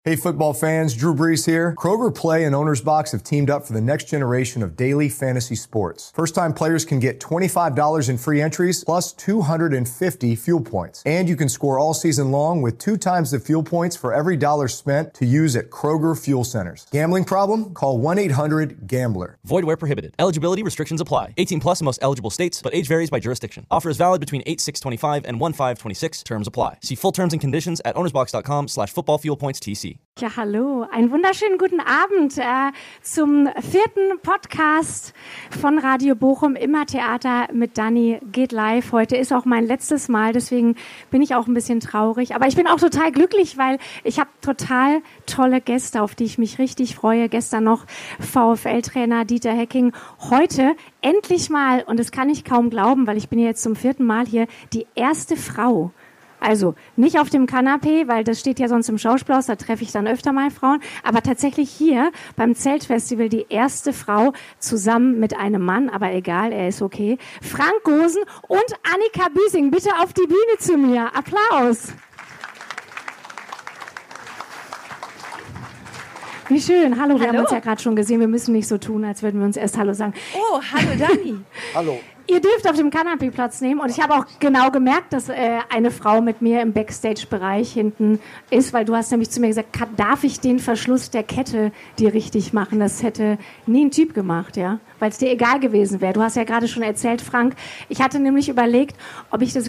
Hey football fans, Drew Brees here. Kroger Play and Owner's Box have teamed up for the next generation of daily fantasy sports. First-time players can get $25 in free entries plus 250 fuel points. And you can score all season long with 2 times the fuel points for every dollar spent to use at Kroger Fuel Centers. Gambling problem? Call 1-800-GAMBLER. Void where prohibited. Eligibility restrictions apply. 18 plus in most eligible states, but age varies by jurisdiction. Offer is valid between 8/6/25 and 1/5/26. Terms apply. See full terms and conditions at ownersbox.com/footballfuelpointstc. Ja, hallo. Einen wunderschönen guten Abend zum 4. Podcast von Radio Bochum. Immer Theater mit Dani geht live. Heute ist auch mein letztes Mal, deswegen bin ich auch ein bisschen traurig. Aber ich bin auch total glücklich, weil ich habe total tolle Gäste, auf die ich mich richtig freue. Gestern noch VfL-Trainer Dieter Hecking. Heute endlich mal, und das kann ich kaum glauben, weil ich bin jetzt zum 4. Mal hier, die erste Frau. Also nicht auf dem Kanapee, weil das steht ja sonst im Schauspielhaus, da treffe ich dann öfter mal Frauen, aber tatsächlich hier beim Zeltfestival die erste Frau zusammen mit einem Mann, aber egal, er ist okay. Frank Gosen und Annika Büsing, bitte auf die Bühne zu mir. Applaus. Wie schön. Hallo, wir haben uns ja gerade schon gesehen. Wir müssen nicht so tun, als würden wir uns erst Hallo sagen. Oh, hallo Dani. Hallo. Ihr dürft auf dem Kanapee Platz nehmen und ich habe auch genau gemerkt, dass eine Frau mit mir im Backstage-Bereich hinten ist, weil du hast nämlich zu mir gesagt, darf ich den Verschluss der Kette dir richtig machen? Das hätte nie ein Typ gemacht, ja, weil es dir egal gewesen wäre. Du hast ja gerade schon erzählt, Frank, ich hatte nämlich überlegt, ob ich das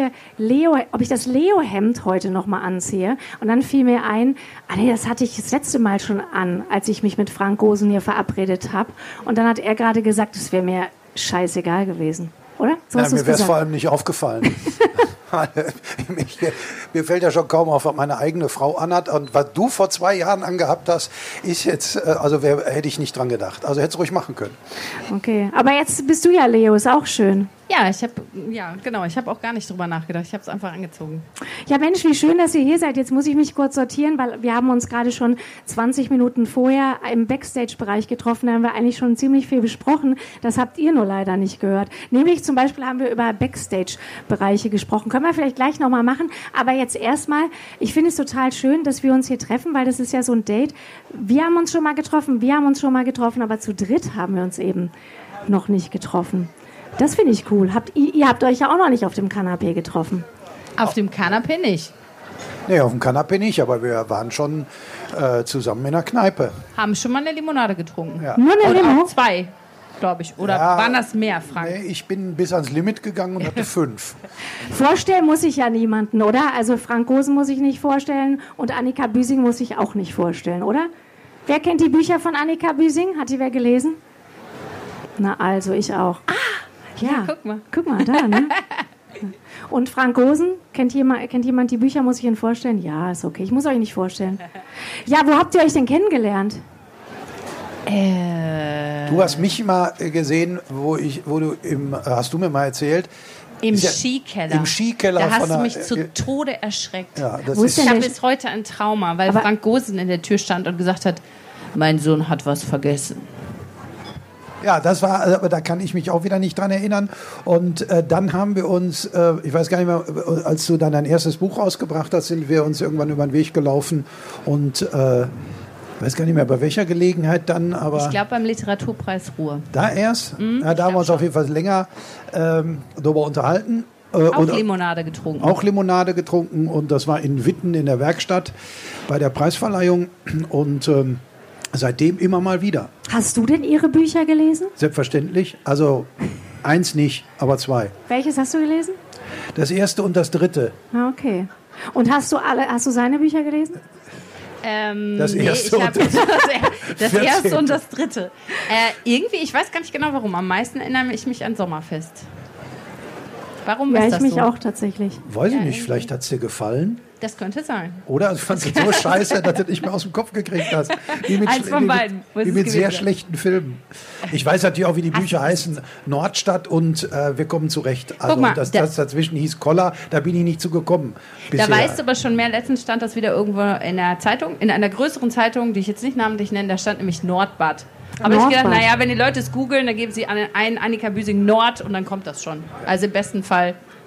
Leo-Hemd heute nochmal anziehe und dann fiel mir ein, das hatte ich das letzte Mal schon an, als ich mich mit Frank Gosen hier verabredet habe und dann hat er gerade gesagt, es wäre mir scheißegal gewesen, oder? So mir wäre es vor allem nicht aufgefallen. Mir fällt ja schon kaum auf, was meine eigene Frau anhat. Und was du vor 2 Jahren angehabt hast, ist jetzt, hätte ich nicht dran gedacht. Also hätte es ruhig machen können. Okay, aber jetzt bist du ja Leo, ist auch schön. Ja, ich habe auch gar nicht drüber nachgedacht. Ich habe es einfach angezogen. Ja, Mensch, wie schön, dass ihr hier seid. Jetzt muss ich mich kurz sortieren, weil wir haben uns gerade schon 20 Minuten vorher im Backstage-Bereich getroffen. Da haben wir eigentlich schon ziemlich viel besprochen. Das habt ihr nur leider nicht gehört. Nämlich zum Beispiel haben wir über Backstage-Bereiche gesprochen. Können wir vielleicht gleich nochmal machen. Aber jetzt erstmal, ich finde es total schön, dass wir uns hier treffen, weil das ist ja so ein Date. Wir haben uns schon mal getroffen, aber zu dritt haben wir uns eben noch nicht getroffen. Das finde ich cool. Ihr habt euch ja auch noch nicht auf dem Kanapee getroffen. Auf dem Kanapee nicht. Nee, auf dem Kanapee nicht, aber wir waren schon zusammen in der Kneipe. Haben schon mal eine Limonade getrunken. Ja. Nur eine Limo? 2, glaube ich. Oder waren das mehr, Frank? Nee, ich bin bis ans Limit gegangen und hatte 5. Vorstellen muss ich ja niemanden, oder? Also Frank Gosen muss ich nicht vorstellen und Annika Büsing muss ich auch nicht vorstellen, oder? Wer kennt die Bücher von Annika Büsing? Hat die wer gelesen? Na also, ich auch. Ja, guck mal da, ne? Und Frank Gosen, kennt jemand die Bücher, muss ich ihn vorstellen? Ja, ist okay, ich muss euch nicht vorstellen. Ja, wo habt ihr euch denn kennengelernt? Du hast mich mal gesehen, hast du mir mal erzählt? Im Skikeller. Im Skikeller. Da hast du mich zu Tode erschreckt. Ja, ich habe bis heute ein Trauma, weil Frank Gosen in der Tür stand und gesagt hat, mein Sohn hat was vergessen. Ja, aber da kann ich mich auch wieder nicht dran erinnern. Und dann haben wir uns, ich weiß gar nicht mehr, als du dann dein erstes Buch rausgebracht hast, sind wir uns irgendwann über den Weg gelaufen und ich weiß gar nicht mehr, bei welcher Gelegenheit dann, aber... Ich glaube beim Literaturpreis Ruhr. Da erst? Ja, da haben wir uns auf jeden Fall länger darüber unterhalten. Auch Limonade getrunken. Auch Limonade getrunken und das war in Witten in der Werkstatt bei der Preisverleihung und seitdem immer mal wieder. Hast du denn ihre Bücher gelesen? Selbstverständlich. Also 1 nicht, aber 2. Welches hast du gelesen? Das 1. und das 3. Ah, okay. Und hast du seine Bücher gelesen? Das erste das erste und das 3. Irgendwie, ich weiß gar nicht genau warum. Am meisten erinnere ich mich an Sommerfest. Warum ist das so? Ja, ich mich auch tatsächlich. Weiß ich nicht, vielleicht hat es dir gefallen. Das könnte sein. Oder? Ich fand es so scheiße, dass du nicht mehr aus dem Kopf gekriegt hast. Eins von beiden. Wie mit sehr schlechten Filmen. Ich weiß natürlich auch, wie die Bücher heißen. Nordstadt und Wir kommen zurecht. Also mal, das dazwischen hieß Koller, da bin ich nicht zugekommen. Da weißt du aber schon mehr. Letztens stand das wieder irgendwo in der Zeitung, in einer größeren Zeitung, die ich jetzt nicht namentlich nenne, da stand nämlich Nordbad. Aber ich gedacht, wenn die Leute es googeln, dann geben sie ein Annika Büsing Nord und dann kommt das schon. Also im besten Fall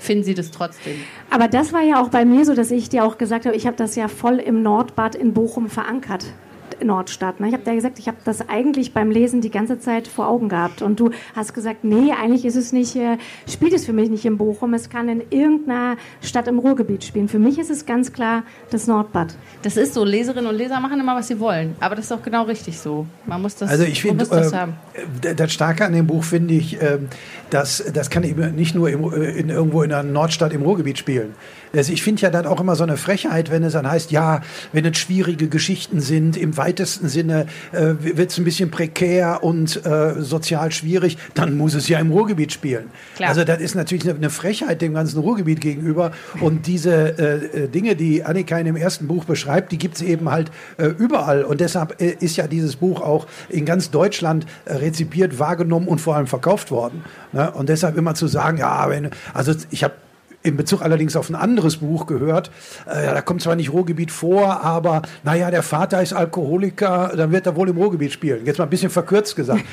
finden sie das trotzdem. Aber das war ja auch bei mir so, dass ich dir auch gesagt habe, ich habe das ja voll im Nordbad in Bochum verankert. Nordstadt. Ne? Ich habe dir gesagt, ich habe das eigentlich beim Lesen die ganze Zeit vor Augen gehabt. Und du hast gesagt, nee, eigentlich ist es nicht, spielt es für mich nicht in Bochum, es kann in irgendeiner Stadt im Ruhrgebiet spielen. Für mich ist es ganz klar das Nordbad. Das ist so, Leserinnen und Leser machen immer, was sie wollen. Aber das ist auch genau richtig so. Man muss das, also ich finde, haben. Das Starke an dem Buch finde ich, das kann eben nicht nur irgendwo in einer Nordstadt im Ruhrgebiet spielen. Also ich finde ja dann auch immer so eine Frechheit, wenn es dann heißt, ja, wenn es schwierige Geschichten sind, im weitesten Sinne wird es ein bisschen prekär und sozial schwierig, dann muss es ja im Ruhrgebiet spielen. Klar. Also das ist natürlich eine Frechheit dem ganzen Ruhrgebiet gegenüber. Und diese Dinge, die Annika in dem ersten Buch beschreibt, die gibt es eben halt überall. Und deshalb ist ja dieses Buch auch in ganz Deutschland rezipiert, wahrgenommen und vor allem verkauft worden. Ne? Und deshalb immer zu sagen, ja, also ich habe in Bezug allerdings auf ein anderes Buch gehört, da kommt zwar nicht Ruhrgebiet vor, aber naja, der Vater ist Alkoholiker, dann wird er wohl im Ruhrgebiet spielen. Jetzt mal ein bisschen verkürzt gesagt.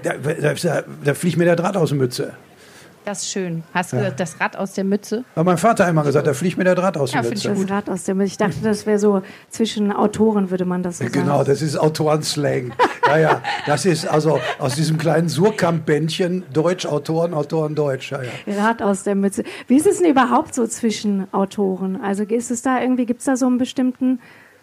Da fliegt mir der Draht aus der Mütze. Das ist schön. Hast du gehört, das Rad aus der Mütze? Hat mein Vater einmal gesagt, da fliegt mir der Draht aus der Mütze. Das Rad aus der Mütze. Ich dachte, das wäre so, zwischen Autoren würde man das so sagen. Genau, das ist Autorenslang. Ja, das ist also aus diesem kleinen Surkamp-Bändchen Deutsch, Autoren, Deutsch. Ja. Rad aus der Mütze. Wie ist es denn überhaupt so zwischen Autoren? Also ist es da irgendwie, gibt es da so einen bestimmten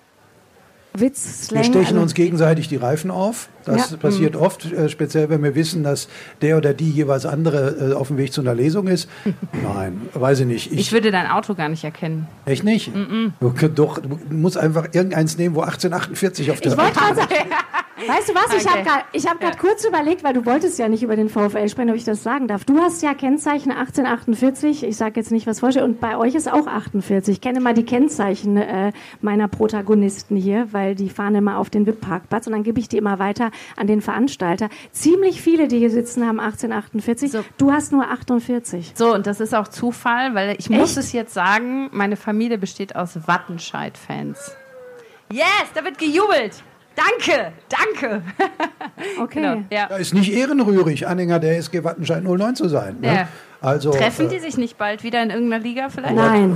Witz, Slang? Wir stechen uns gegenseitig die Reifen auf. Das passiert oft, speziell wenn wir wissen, dass der oder die jeweils andere auf dem Weg zu einer Lesung ist. Nein, weiß ich nicht. Ich würde dein Auto gar nicht erkennen. Echt nicht? Doch, du musst einfach irgendeins nehmen, wo 1848 auf der Weißt du was, ich hab grad kurz überlegt, weil du wolltest ja nicht über den VfL sprechen, ob ich das sagen darf. Du hast ja Kennzeichen 1848, ich sage jetzt nicht, was vorsteht, und bei euch ist auch 48. Ich kenne mal die Kennzeichen meiner Protagonisten hier, weil die fahren immer auf den VIP-Parkplatz und dann gebe ich die immer weiter an den Veranstalter. Ziemlich viele, die hier sitzen, haben 1848. So. Du hast nur 48. So, und das ist auch Zufall, weil ich muss es jetzt sagen, meine Familie besteht aus Wattenscheid-Fans. Yes, da wird gejubelt. Danke. Okay. Genau, ja. Da ist nicht ehrenrührig, Anhänger der SG Wattenscheid 09 zu sein. Ne? Ja. Also, treffen die sich nicht bald wieder in irgendeiner Liga vielleicht? Nein.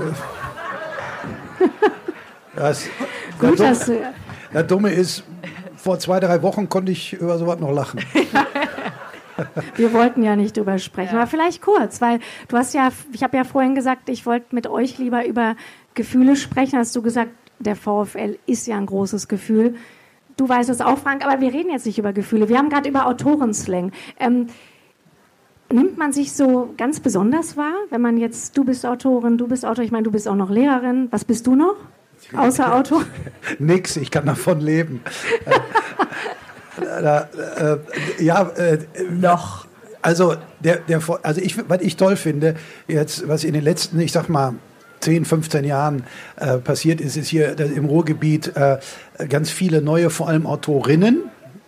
Das Dumme ist, vor 2-3 Wochen konnte ich über sowas noch lachen. Wir wollten ja nicht drüber sprechen, aber vielleicht kurz, weil ich habe ja vorhin gesagt, ich wollte mit euch lieber über Gefühle sprechen. Hast du gesagt, der VfL ist ja ein großes Gefühl. Du weißt es auch, Frank, aber wir reden jetzt nicht über Gefühle. Wir haben gerade über Autorenslang. Nimmt man sich so ganz besonders wahr, wenn man jetzt, du bist Autorin, ich meine, du bist auch noch Lehrerin. Was bist du noch? Außer Autor? Nix, ich kann davon leben. Noch. Also, was ich toll finde, jetzt, was in den letzten, ich sag mal, 10, 15 Jahren passiert ist hier im Ruhrgebiet ganz viele neue, vor allem Autorinnen,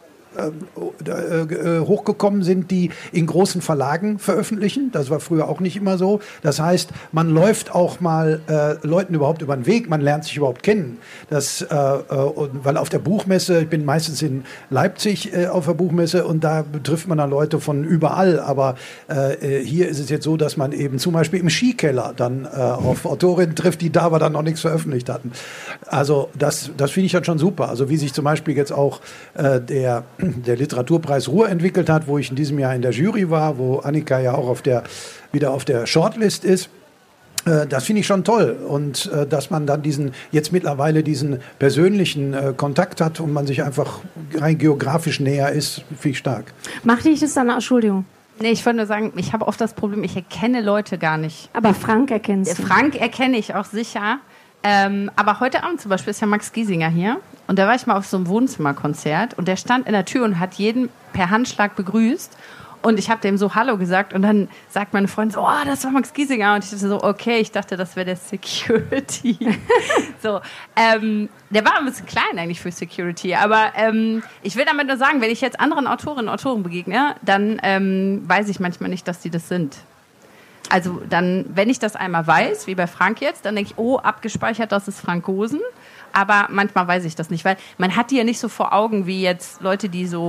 hochgekommen sind, die in großen Verlagen veröffentlichen. Das war früher auch nicht immer so. Das heißt, man läuft auch mal Leuten überhaupt über den Weg, man lernt sich überhaupt kennen. Weil auf der Buchmesse, ich bin meistens in Leipzig auf der Buchmesse und da trifft man dann Leute von überall. Aber hier ist es jetzt so, dass man eben zum Beispiel im Skikeller dann auf Autorinnen trifft, die da aber dann noch nichts veröffentlicht hatten. Also das finde ich dann schon super. Also wie sich zum Beispiel jetzt auch der Literaturpreis Ruhr entwickelt hat, wo ich in diesem Jahr in der Jury war, wo Annika ja auch wieder auf der Shortlist ist. Das finde ich schon toll. Und dass man dann jetzt mittlerweile diesen persönlichen Kontakt hat und man sich einfach rein geografisch näher ist, finde ich stark. Macht dich das dann, Entschuldigung? Nee, ich wollte nur sagen, ich habe oft das Problem, ich erkenne Leute gar nicht. Aber Frank erkennst du. Frank erkenne ich auch sicher. Aber heute Abend zum Beispiel ist ja Max Giesinger hier und da war ich mal auf so einem Wohnzimmerkonzert und der stand in der Tür und hat jeden per Handschlag begrüßt und ich habe dem so Hallo gesagt und dann sagt meine Freundin so, oh, das war Max Giesinger und ich dachte so, okay, ich dachte, das wäre der Security. So, der war ein bisschen klein eigentlich für Security, aber ich will damit nur sagen, wenn ich jetzt anderen Autorinnen und Autoren begegne, dann weiß ich manchmal nicht, dass die das sind. Also dann, wenn ich das einmal weiß, wie bei Frank jetzt, dann denke ich, oh, abgespeichert, das ist Frank Gosen. Aber manchmal weiß ich das nicht, weil man hat die ja nicht so vor Augen wie jetzt Leute, die so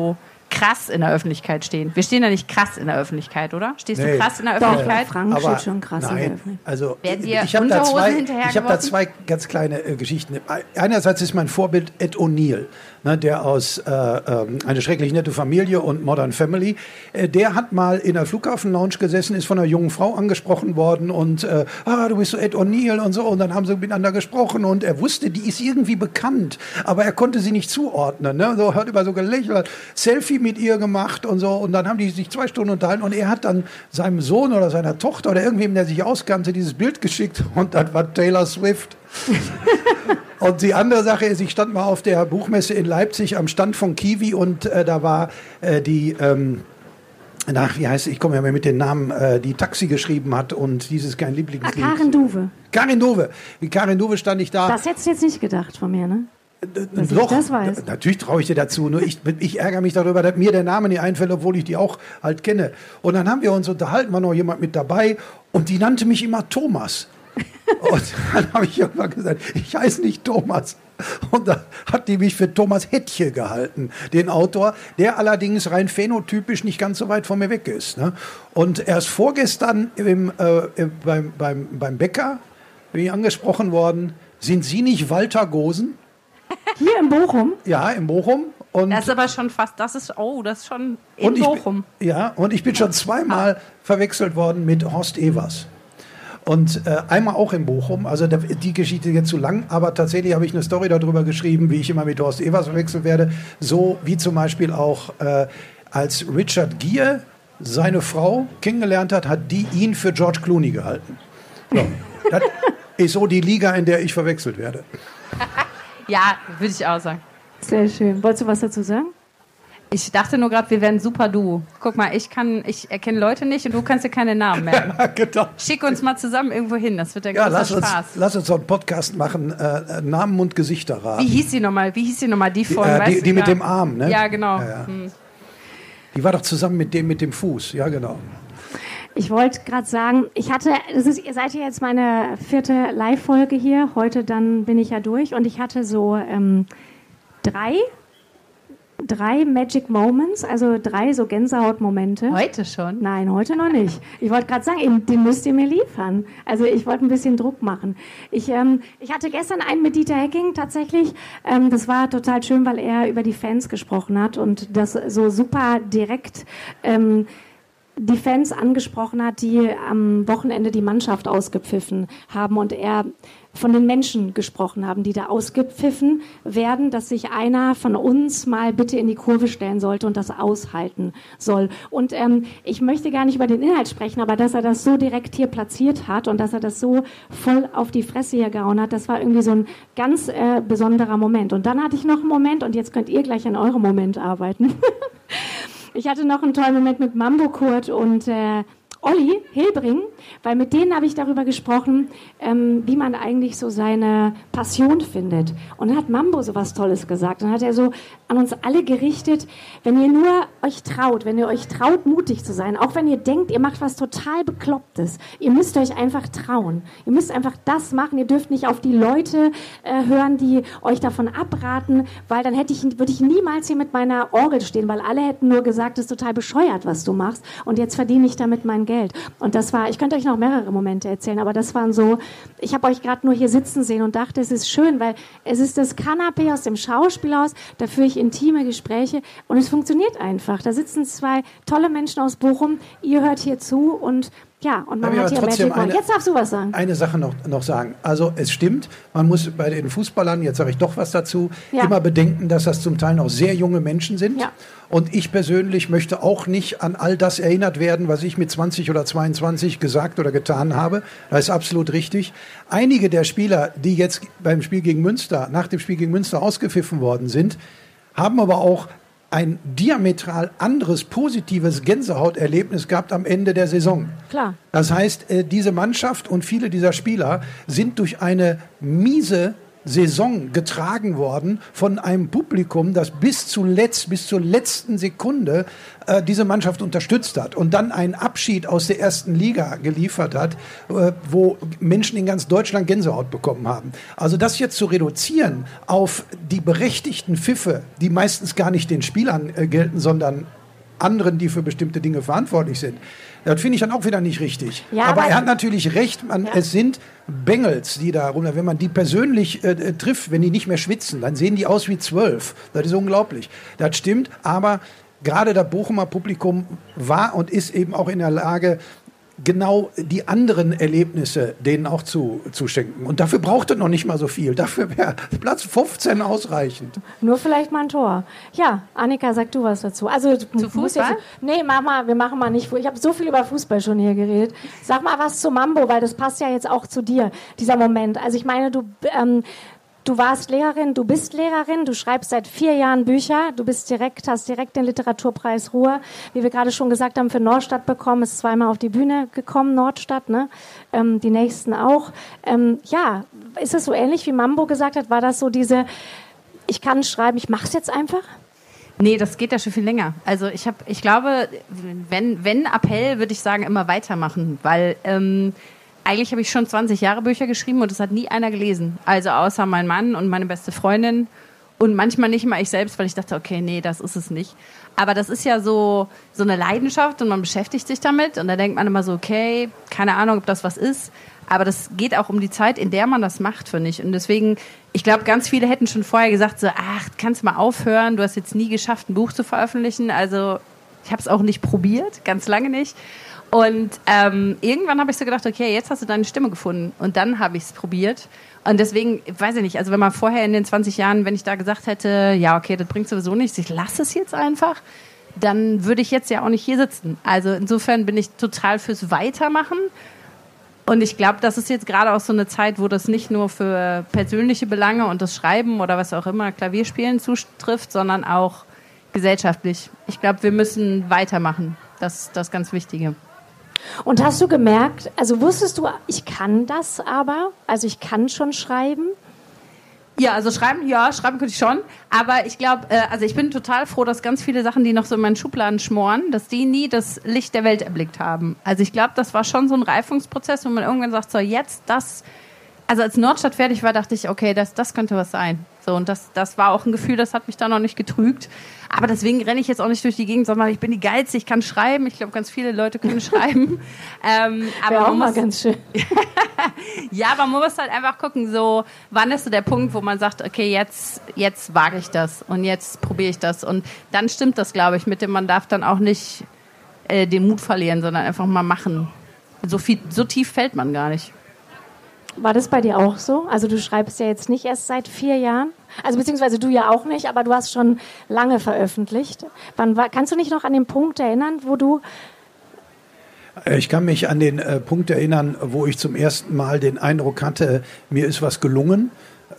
krass in der Öffentlichkeit stehen. Wir stehen ja nicht krass in der Öffentlichkeit, oder? Stehst du krass in der Öffentlichkeit? Frank steht schon krass in der Öffentlichkeit. Also, werden dir ich habe Unterhosen da zwei ganz kleine Geschichten. Einerseits ist mein Vorbild Ed O'Neill, ne, der aus Eine schrecklich nette Familie und Modern Family, der hat mal in der Flughafenlounge gesessen, ist von einer jungen Frau angesprochen worden und du bist so Ed O'Neill und so, und dann haben sie miteinander gesprochen und er wusste, die ist irgendwie bekannt, aber er konnte sie nicht zuordnen, ne? So, hat immer so gelächelt, Selfie mit ihr gemacht und so, und dann haben die sich 2 Stunden unterhalten und er hat dann seinem Sohn oder seiner Tochter oder irgendwem, der sich auskannte, dieses Bild geschickt und das war Taylor Swift. Und die andere Sache ist, ich stand mal auf der Buchmesse in Leipzig am Stand von Kiwi und da war wie heißt sie? Ich komme ja mehr mit den Namen, die Taxi geschrieben hat und dieses kein Lieblingslied. Karin Duwe. Karin Duwe. Wie Karin Duwe stand ich da. Das hättest du jetzt nicht gedacht von mir, ne? Dass Doch, ich das weiß. Natürlich traue ich dir dazu. Nur ich ärgere mich darüber, dass mir der Name nicht einfällt, obwohl ich die auch halt kenne. Und dann haben wir uns unterhalten, war noch jemand mit dabei und die nannte mich immer Thomas. Und dann habe ich irgendwann gesagt, ich heiße nicht Thomas. Und da hat die mich für Thomas Hettche gehalten, den Autor, der allerdings rein phänotypisch nicht ganz so weit von mir weg ist. Ne? Und erst vorgestern beim Bäcker bin ich angesprochen worden, sind Sie nicht Walter Gosen? Hier in Bochum? Ja, in Bochum. Und das ist aber schon fast, das ist schon in Bochum. Und ich bin schon zweimal verwechselt worden mit Horst Evers. Und einmal auch in Bochum, also die Geschichte ist jetzt zu lang, aber tatsächlich habe ich eine Story darüber geschrieben, wie ich immer mit Horst Evers verwechselt werde, so wie zum Beispiel auch als Richard Gere seine Frau kennengelernt hat die ihn für George Clooney gehalten. So, das ist so die Liga, in der ich verwechselt werde. Ja, würde ich auch sagen. Sehr schön. Wolltest du was dazu sagen? Ich dachte nur gerade, wir wären super Duo. Guck mal, ich erkenne Leute nicht und du kannst dir keine Namen merken. Genau. Schick uns mal zusammen irgendwo hin, das wird der große Spaß. Lass uns so einen Podcast machen, Namen und Gesichter raten. Wie hieß die nochmal? Die von, die mit dem Arm, ne? Ja, genau. Ja. Die war doch zusammen mit dem Fuß, ja genau. Ich wollte gerade sagen, ihr seid ja jetzt meine 4. Live-Folge hier. Heute dann bin ich ja durch und ich hatte so 3 Magic Moments, also 3 so Gänsehautmomente. Heute schon? Nein, heute noch nicht. Ich wollte gerade sagen, den müsst ihr mir liefern. Also ich wollte ein bisschen Druck machen. Ich hatte gestern einen mit Dieter Hecking tatsächlich. Das war total schön, weil er über die Fans gesprochen hat und das so super direkt die Fans angesprochen hat, die am Wochenende die Mannschaft ausgepfiffen haben und er von den Menschen gesprochen haben, die da ausgepfiffen werden, dass sich einer von uns mal bitte in die Kurve stellen sollte und das aushalten soll. Und ich möchte gar nicht über den Inhalt sprechen, aber dass er das so direkt hier platziert hat und dass er das so voll auf die Fresse hier gehauen hat, das war irgendwie so ein ganz besonderer Moment. Und dann hatte ich noch einen Moment und jetzt könnt ihr gleich an eurem Moment arbeiten. Ich hatte noch einen tollen Moment mit Mambo Kurt und Olli Hilbring, weil mit denen habe ich darüber gesprochen, wie man eigentlich so seine Passion findet. Und dann hat Mambo so was Tolles gesagt. Dann hat er so an uns alle gerichtet, wenn ihr nur euch traut, mutig zu sein, auch wenn ihr denkt, ihr macht was total Beklopptes, ihr müsst euch einfach trauen. Ihr müsst einfach das machen. Ihr dürft nicht auf die Leute hören, die euch davon abraten, weil dann würde ich niemals hier mit meiner Orgel stehen, weil alle hätten nur gesagt, das ist total bescheuert, was du machst. Und jetzt verdiene ich damit mein Geld. Und das war, ich könnte euch noch mehrere Momente erzählen, aber das waren so, ich habe euch gerade nur hier sitzen sehen und dachte, es ist schön, weil es ist das Kanapee aus dem Schauspielhaus, da führe ich intime Gespräche und es funktioniert einfach. Da sitzen 2 tolle Menschen aus Bochum, ihr hört hier zu und ja, und man hat hier Magic Moment. Jetzt darfst du was sagen. Eine Sache noch sagen. Also es stimmt, man muss bei den Fußballern, jetzt sage ich doch was dazu, immer bedenken, dass das zum Teil noch sehr junge Menschen sind. Ja. Und ich persönlich möchte auch nicht an all das erinnert werden, was ich mit 20 oder 22 gesagt oder getan habe. Das ist absolut richtig. Einige der Spieler, die jetzt nach dem Spiel gegen Münster ausgepfiffen worden sind, haben aber auch ein diametral anderes, positives Gänsehauterlebnis gehabt am Ende der Saison. Klar. Das heißt, diese Mannschaft und viele dieser Spieler sind durch eine miese Saison getragen worden von einem Publikum, das bis zur letzten Sekunde diese Mannschaft unterstützt hat und dann einen Abschied aus der ersten Liga geliefert hat, wo Menschen in ganz Deutschland Gänsehaut bekommen haben. Also das jetzt zu reduzieren auf die berechtigten Pfiffe, die meistens gar nicht den Spielern gelten, sondern anderen, die für bestimmte Dinge verantwortlich sind, das finde ich dann auch wieder nicht richtig. Ja, aber er hat natürlich recht, es sind Bengels, die da rum, wenn man die persönlich trifft, wenn die nicht mehr schwitzen, dann sehen die aus wie 12. Das ist unglaublich. Das stimmt, aber gerade das Bochumer Publikum war und ist eben auch in der Lage, genau die anderen Erlebnisse denen auch zu schenken. Und dafür braucht es noch nicht mal so viel. Dafür wäre Platz 15 ausreichend. Nur vielleicht mal ein Tor. Ja, Annika, sag du was dazu. Also, zu Fußball? Nee, Mama, wir machen mal nicht. Ich habe so viel über Fußball schon hier geredet. Sag mal was zu Mambo, weil das passt ja jetzt auch zu dir, dieser Moment. Also ich meine, du warst Lehrerin, du bist Lehrerin, du schreibst seit 4 Jahren Bücher, hast direkt den Literaturpreis Ruhr, wie wir gerade schon gesagt haben, für Nordstadt bekommen, ist 2-mal auf die Bühne gekommen, Nordstadt, ne? Die nächsten auch. Ja, ist es so ähnlich, wie Mambo gesagt hat, war das so ich kann schreiben, ich mach's jetzt einfach? Nee, das geht ja schon viel länger. Also ich glaube, wenn Appell, würde ich sagen, immer weitermachen, weil eigentlich habe ich schon 20 Jahre Bücher geschrieben und es hat nie einer gelesen. Also außer mein Mann und meine beste Freundin und manchmal nicht mal ich selbst, weil ich dachte, okay, nee, das ist es nicht. Aber das ist ja so eine Leidenschaft und man beschäftigt sich damit und da denkt man immer so, okay, keine Ahnung, ob das was ist. Aber das geht auch um die Zeit, in der man das macht, finde ich. Und deswegen, ich glaube, ganz viele hätten schon vorher gesagt, so, ach, kannst du mal aufhören, du hast jetzt nie geschafft, ein Buch zu veröffentlichen. Also ich habe es auch nicht probiert, ganz lange nicht. Und irgendwann habe ich so gedacht, okay, jetzt hast du deine Stimme gefunden. Und dann habe ich es probiert. Und deswegen, weiß ich nicht, also wenn man vorher in den 20 Jahren, wenn ich da gesagt hätte, ja, okay, das bringt sowieso nichts, ich lasse es jetzt einfach, dann würde ich jetzt ja auch nicht hier sitzen. Also insofern bin ich total fürs Weitermachen. Und ich glaube, das ist jetzt gerade auch so eine Zeit, wo das nicht nur für persönliche Belange und das Schreiben oder was auch immer, Klavierspielen zutrifft, sondern auch gesellschaftlich. Ich glaube, wir müssen weitermachen. Das ist das ganz Wichtige. Und hast du gemerkt, also wusstest du, ich kann das aber, also ich kann schon schreiben? Ja, also schreiben könnte ich schon. Aber ich glaube, also ich bin total froh, dass ganz viele Sachen, die noch so in meinen Schubladen schmoren, dass die nie das Licht der Welt erblickt haben. Also ich glaube, das war schon so ein Reifungsprozess, wo man irgendwann sagt, so jetzt das, also als Nordstadt fertig war, dachte ich, okay, das könnte was sein. So, und das war auch ein Gefühl, das hat mich da noch nicht getrügt. Aber deswegen renne ich jetzt auch nicht durch die Gegend, sondern ich bin die Geilste, ich kann schreiben. Ich glaube, ganz viele Leute können schreiben. Aber auch mal ganz schön. Ja, aber man muss halt einfach gucken, so, wann ist so der Punkt, wo man sagt, okay, jetzt wage ich das und jetzt probiere ich das. Und dann stimmt das, glaube ich, mit dem, man darf dann auch nicht den Mut verlieren, sondern einfach mal machen. So tief fällt man gar nicht. War das bei dir auch so? Also du schreibst ja jetzt nicht erst seit 4 Jahren, also beziehungsweise du ja auch nicht, aber du hast schon lange veröffentlicht. Kannst du dich noch an den Punkt erinnern, wo du... Ich kann mich an den Punkt erinnern, wo ich zum ersten Mal den Eindruck hatte, mir ist was gelungen.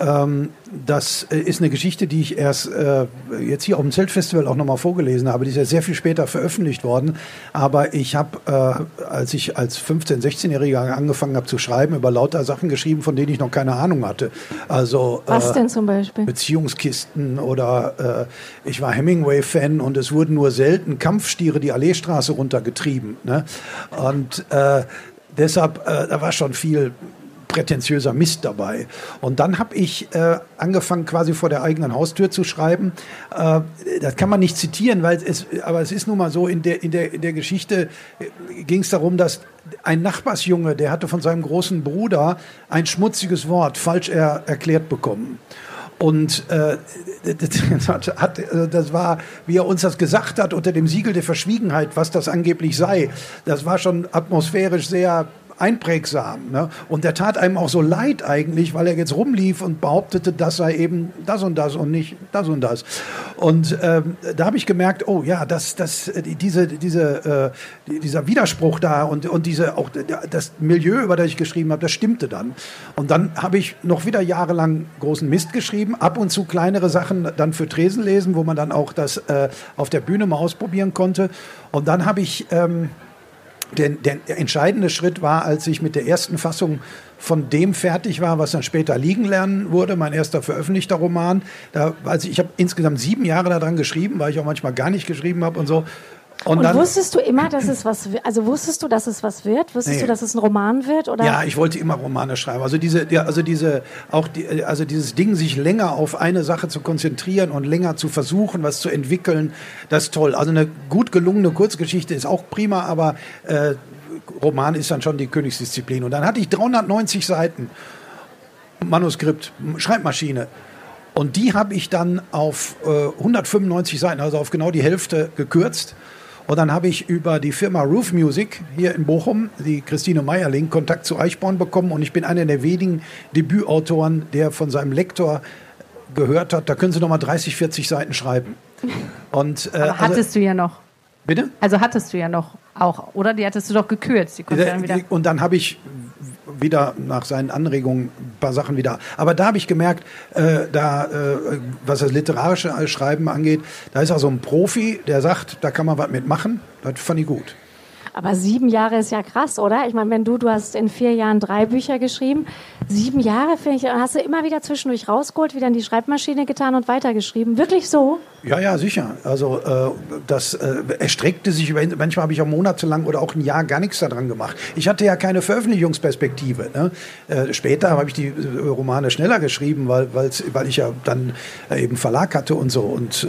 Das ist eine Geschichte, die ich erst jetzt hier auf dem Zeltfestival auch nochmal vorgelesen habe. Die ist ja sehr viel später veröffentlicht worden. Aber ich habe, als ich als 15-, 16-Jähriger angefangen habe zu schreiben, über lauter Sachen geschrieben, von denen ich noch keine Ahnung hatte. Also was denn zum Beispiel? Beziehungskisten oder ich war Hemingway-Fan und es wurden nur selten Kampfstiere die Alleestraße runtergetrieben. Ne? Und deshalb, da war schon viel prätentiöser Mist dabei. Und dann habe ich angefangen, quasi vor der eigenen Haustür zu schreiben. Das kann man nicht zitieren, aber es ist nun mal so, in der Geschichte ging es darum, dass ein Nachbarsjunge, der hatte von seinem großen Bruder ein schmutziges Wort falsch erklärt bekommen. Und das war, wie er uns das gesagt hat, unter dem Siegel der Verschwiegenheit, was das angeblich sei. Das war schon atmosphärisch sehr einprägsam. Ne? Und der tat einem auch so leid eigentlich, weil er jetzt rumlief und behauptete, das sei eben das und das und nicht das und das. Und da habe ich gemerkt, oh ja, dieser Widerspruch da und auch das Milieu, über das ich geschrieben habe, das stimmte dann. Und dann habe ich noch wieder jahrelang großen Mist geschrieben, ab und zu kleinere Sachen dann für Tresen lesen, wo man dann auch das auf der Bühne mal ausprobieren konnte. Und dann habe ich der entscheidende Schritt war, als ich mit der ersten Fassung von dem fertig war, was dann später Liegen lernen wurde, mein erster veröffentlichter Roman. Ich habe insgesamt 7 Jahre daran geschrieben, weil ich auch manchmal gar nicht geschrieben habe und so. Und dann, wusstest du immer, dass es was wird? Also wusstest du, dass es was wird? Wusstest du, dass es ein Roman wird? Oder? Ja, ich wollte immer Romane schreiben. Also dieses Ding, sich länger auf eine Sache zu konzentrieren und länger zu versuchen, was zu entwickeln, das ist toll. Also eine gut gelungene Kurzgeschichte ist auch prima, aber Roman ist dann schon die Königsdisziplin. Und dann hatte ich 390 Seiten Manuskript, Schreibmaschine. Und die habe ich dann auf 195 Seiten, also auf genau die Hälfte gekürzt. Und dann habe ich über die Firma Roof Music hier in Bochum, die Christine Meierling, Kontakt zu Eichborn bekommen. Und ich bin einer der wenigen Debütautoren, der von seinem Lektor gehört hat, da können Sie noch mal 30, 40 Seiten schreiben. Und, aber hattest du ja noch. Bitte? Also hattest du ja noch auch, oder? Die hattest du doch gekürzt. Und dann habe ich wieder nach seinen Anregungen ein paar Sachen wieder. Aber da habe ich gemerkt, was das literarische Schreiben angeht, da ist also ein Profi, der sagt, da kann man was mitmachen. Das fand ich gut. Aber 7 Jahre ist ja krass, oder? Ich meine, wenn du hast in 4 Jahren 3 Bücher geschrieben, 7 Jahre, finde ich, hast du immer wieder zwischendurch rausgeholt, wieder in die Schreibmaschine getan und weitergeschrieben. Wirklich so? Ja, sicher. Also das erstreckte sich, manchmal habe ich auch monatelang oder auch ein Jahr gar nichts daran gemacht. Ich hatte ja keine Veröffentlichungsperspektive. Ne? Später habe ich die Romane schneller geschrieben, weil ich ja dann eben Verlag hatte und so. Und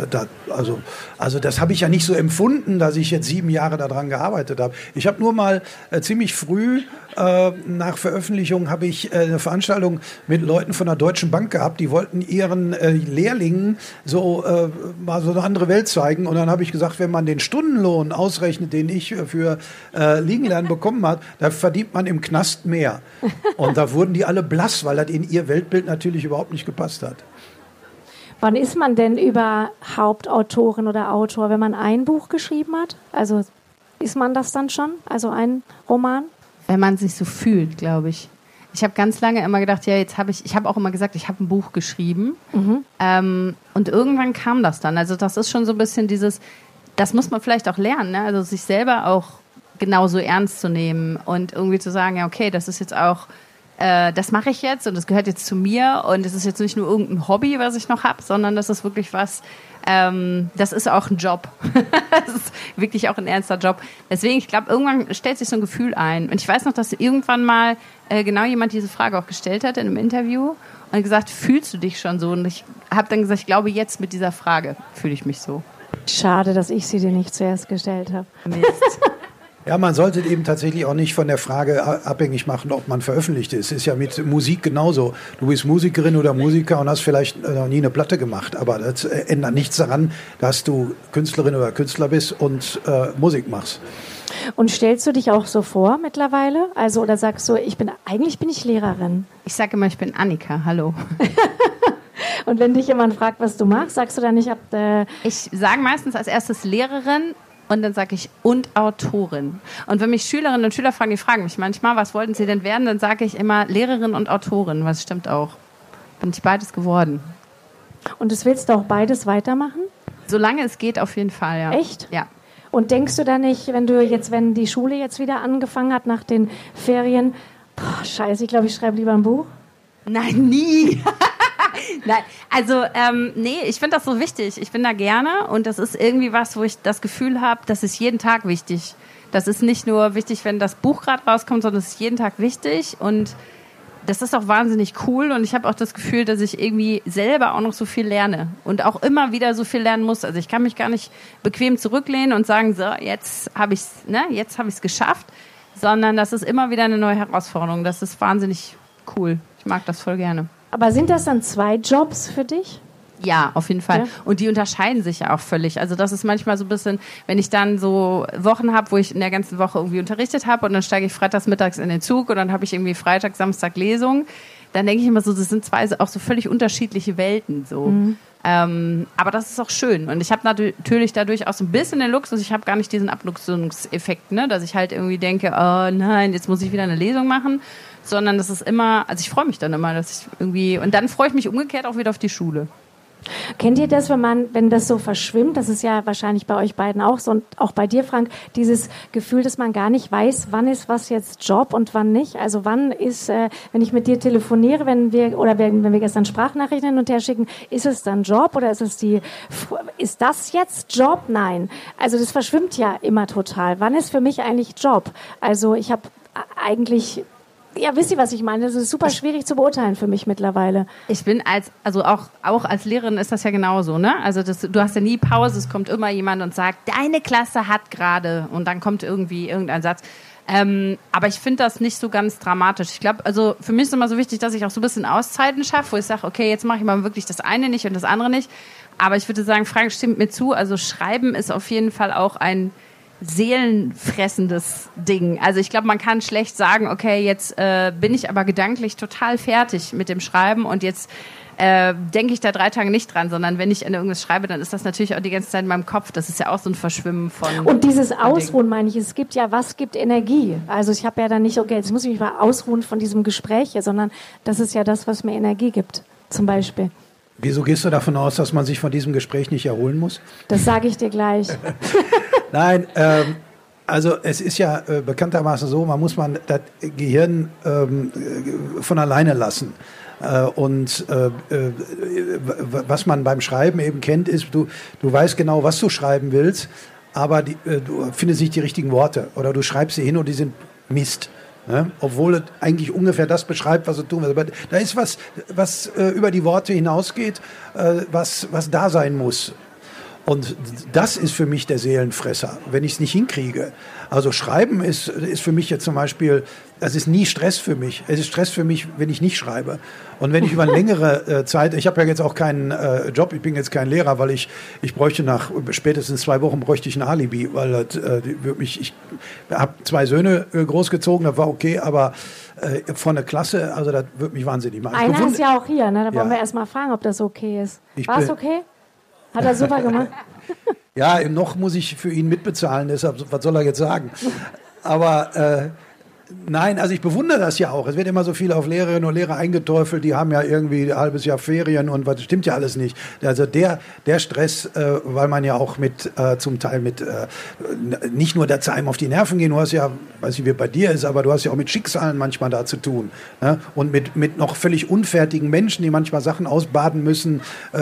also das habe ich ja nicht so empfunden, dass ich jetzt 7 Jahre daran gearbeitet habe. Ich habe nur mal ziemlich früh nach Veröffentlichung habe ich eine Veranstaltung mit Leuten von der Deutschen Bank gehabt, die wollten ihren Lehrlingen mal so eine andere Welt zeigen. Und dann habe ich gesagt, wenn man den Stundenlohn ausrechnet, den ich für Liegenlernen bekommen habe, da verdient man im Knast mehr. Und da wurden die alle blass, weil das in ihr Weltbild natürlich überhaupt nicht gepasst hat. Wann ist man denn überhaupt Autorin oder Autor, wenn man ein Buch geschrieben hat? Also ist man das dann schon? Also ein Roman? Wenn man sich so fühlt, glaube ich. Ich habe ganz lange immer gedacht, ja, ich habe auch immer gesagt, ich habe ein Buch geschrieben. Mhm. Und irgendwann kam das dann. Also das ist schon so ein bisschen das muss man vielleicht auch lernen, ne? Also sich selber auch genauso ernst zu nehmen und irgendwie zu sagen, ja, okay, das ist jetzt auch, das mache ich jetzt und das gehört jetzt zu mir und es ist jetzt nicht nur irgendein Hobby, was ich noch habe, sondern das ist wirklich was, das ist auch ein Job. Das ist wirklich auch ein ernster Job. Deswegen, ich glaube, irgendwann stellt sich so ein Gefühl ein. Und ich weiß noch, dass irgendwann mal genau jemand diese Frage auch gestellt hat in einem Interview und gesagt, fühlst du dich schon so? Und ich habe dann gesagt, ich glaube, jetzt mit dieser Frage fühle ich mich so. Schade, dass ich sie dir nicht zuerst gestellt habe. Mist. Ja, man sollte eben tatsächlich auch nicht von der Frage abhängig machen, ob man veröffentlicht ist. Ist ja mit Musik genauso. Du bist Musikerin oder Musiker und hast vielleicht noch nie eine Platte gemacht, aber das ändert nichts daran, dass du Künstlerin oder Künstler bist und Musik machst. Und stellst du dich auch so vor mittlerweile? Also, oder sagst du, eigentlich bin ich Lehrerin? Ich sage immer, ich bin Annika, hallo. Und wenn dich jemand fragt, was du machst, sagst du dann nicht, ich sage meistens als erstes Lehrerin. Und dann sage ich, und Autorin. Und wenn mich Schülerinnen und Schüler fragen, die fragen mich manchmal, was wollten sie denn werden, dann sage ich immer Lehrerin und Autorin, was stimmt auch. Bin ich beides geworden. Und das willst du auch beides weitermachen? Solange es geht, auf jeden Fall, ja. Echt? Ja. Und denkst du da nicht, wenn die Schule jetzt wieder angefangen hat nach den Ferien, scheiße, ich glaube, ich schreibe lieber ein Buch? Nein, nie. Nein, also nee, ich finde das so wichtig. Ich bin da gerne und das ist irgendwie was, wo ich das Gefühl habe, das ist jeden Tag wichtig. Das ist nicht nur wichtig, wenn das Buch gerade rauskommt, sondern es ist jeden Tag wichtig und das ist auch wahnsinnig cool und ich habe auch das Gefühl, dass ich irgendwie selber auch noch so viel lerne und auch immer wieder so viel lernen muss. Also ich kann mich gar nicht bequem zurücklehnen und sagen, so, jetzt habe ich es geschafft, sondern das ist immer wieder eine neue Herausforderung. Das ist wahnsinnig cool. Ich mag das voll gerne. Aber sind das dann 2 Jobs für dich? Ja, auf jeden Fall. Ja. Und die unterscheiden sich ja auch völlig. Also das ist manchmal so ein bisschen, wenn ich dann so Wochen habe, wo ich in der ganzen Woche irgendwie unterrichtet habe und dann steige ich freitags mittags in den Zug und dann habe ich irgendwie Freitag, Samstag Lesung, dann denke ich immer so, das sind 2 auch so völlig unterschiedliche Welten. So. Mhm. Aber das ist auch schön. Und ich habe natürlich dadurch auch so ein bisschen den Luxus, ich habe gar nicht diesen Abnutzungseffekt, ne? Dass ich halt irgendwie denke, oh nein, jetzt muss ich wieder eine Lesung machen. Sondern das ist immer, also ich freue mich dann immer, dass ich irgendwie, und dann freue ich mich umgekehrt auch wieder auf die Schule. Kennt ihr das, wenn das so verschwimmt? Das ist ja wahrscheinlich bei euch beiden auch so und auch bei dir, Frank, dieses Gefühl, dass man gar nicht weiß, wann ist was jetzt Job und wann nicht. Also wann ist, wenn ich mit dir telefoniere, wenn wir gestern Sprachnachrichten hin und her schicken, ist es dann Job oder ist das jetzt Job? Nein. Also das verschwimmt ja immer total. Wann ist für mich eigentlich Job? Also ich habe eigentlich... Ja, wisst ihr, was ich meine? Das ist super schwierig zu beurteilen für mich mittlerweile. Ich bin auch als Lehrerin ist das ja genauso, ne? Also du hast ja nie Pause, es kommt immer jemand und sagt, deine Klasse hat gerade und dann kommt irgendwie irgendein Satz. Aber ich finde das nicht so ganz dramatisch. Ich glaube, also für mich ist immer so wichtig, dass ich auch so ein bisschen Auszeiten schaffe, wo ich sage, okay, jetzt mache ich mal wirklich das eine nicht und das andere nicht. Aber ich würde sagen, Frank stimmt mir zu, also Schreiben ist auf jeden Fall auch ein seelenfressendes Ding. Also ich glaube, man kann schlecht sagen, okay, jetzt bin ich aber gedanklich total fertig mit dem Schreiben und jetzt denke ich da 3 Tage nicht dran, sondern wenn ich an irgendwas schreibe, dann ist das natürlich auch die ganze Zeit in meinem Kopf. Das ist ja auch so ein Verschwimmen von... Und dieses Ausruhen, meine ich, es gibt ja, was gibt Energie? Also ich habe ja dann nicht, okay, jetzt muss ich mich mal ausruhen von diesem Gespräch hier, sondern das ist ja das, was mir Energie gibt, zum Beispiel. Wieso gehst du davon aus, dass man sich von diesem Gespräch nicht erholen muss? Das sage ich dir gleich. Nein, also es ist ja bekanntermaßen so, man muss das Gehirn von alleine lassen. Was man beim Schreiben eben kennt, ist, du weißt genau, was du schreiben willst, aber du findest nicht die richtigen Worte oder du schreibst sie hin und die sind Mist. Ne? Obwohl es eigentlich ungefähr das beschreibt, was du tun willst. Aber da ist was über die Worte hinausgeht, was da sein muss. Und das ist für mich der Seelenfresser, wenn ich es nicht hinkriege. Also Schreiben ist für mich jetzt zum Beispiel, das ist nie Stress für mich. Es ist Stress für mich, wenn ich nicht schreibe. Und wenn ich über eine längere Zeit, ich habe ja jetzt auch keinen Job, ich bin jetzt kein Lehrer, weil ich bräuchte nach spätestens 2 Wochen bräuchte ich ein Alibi, weil ich habe 2 Söhne großgezogen, das war okay, aber von der Klasse, also das würde mich wahnsinnig machen. Einer ist ja auch hier, ne? Da wollen wir erst mal fragen, ob das okay ist. War es okay? Hat er super gemacht. Ja, noch muss ich für ihn mitbezahlen, deshalb, was soll er jetzt sagen? Aber nein, also ich bewundere das ja auch. Es wird immer so viel auf Lehrerinnen und Lehrer eingeteufelt, die haben ja irgendwie ein halbes Jahr Ferien und was stimmt ja alles nicht. Also der Stress, weil man ja auch zum Teil mit nicht nur, dass einem auf die Nerven gehen, du hast ja, weiß nicht, wie bei dir ist, aber du hast ja auch mit Schicksalen manchmal da zu tun. Ne? Und mit noch völlig unfertigen Menschen, die manchmal Sachen ausbaden müssen,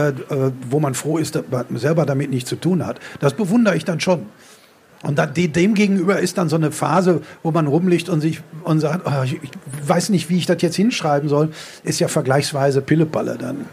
wo man froh ist, dass man selber damit nichts zu tun hat. Das bewundere ich dann schon. Und dem gegenüber ist dann so eine Phase, wo man rumliegt und sagt, oh, ich weiß nicht, wie ich das jetzt hinschreiben soll, ist ja vergleichsweise Pillepalle dann.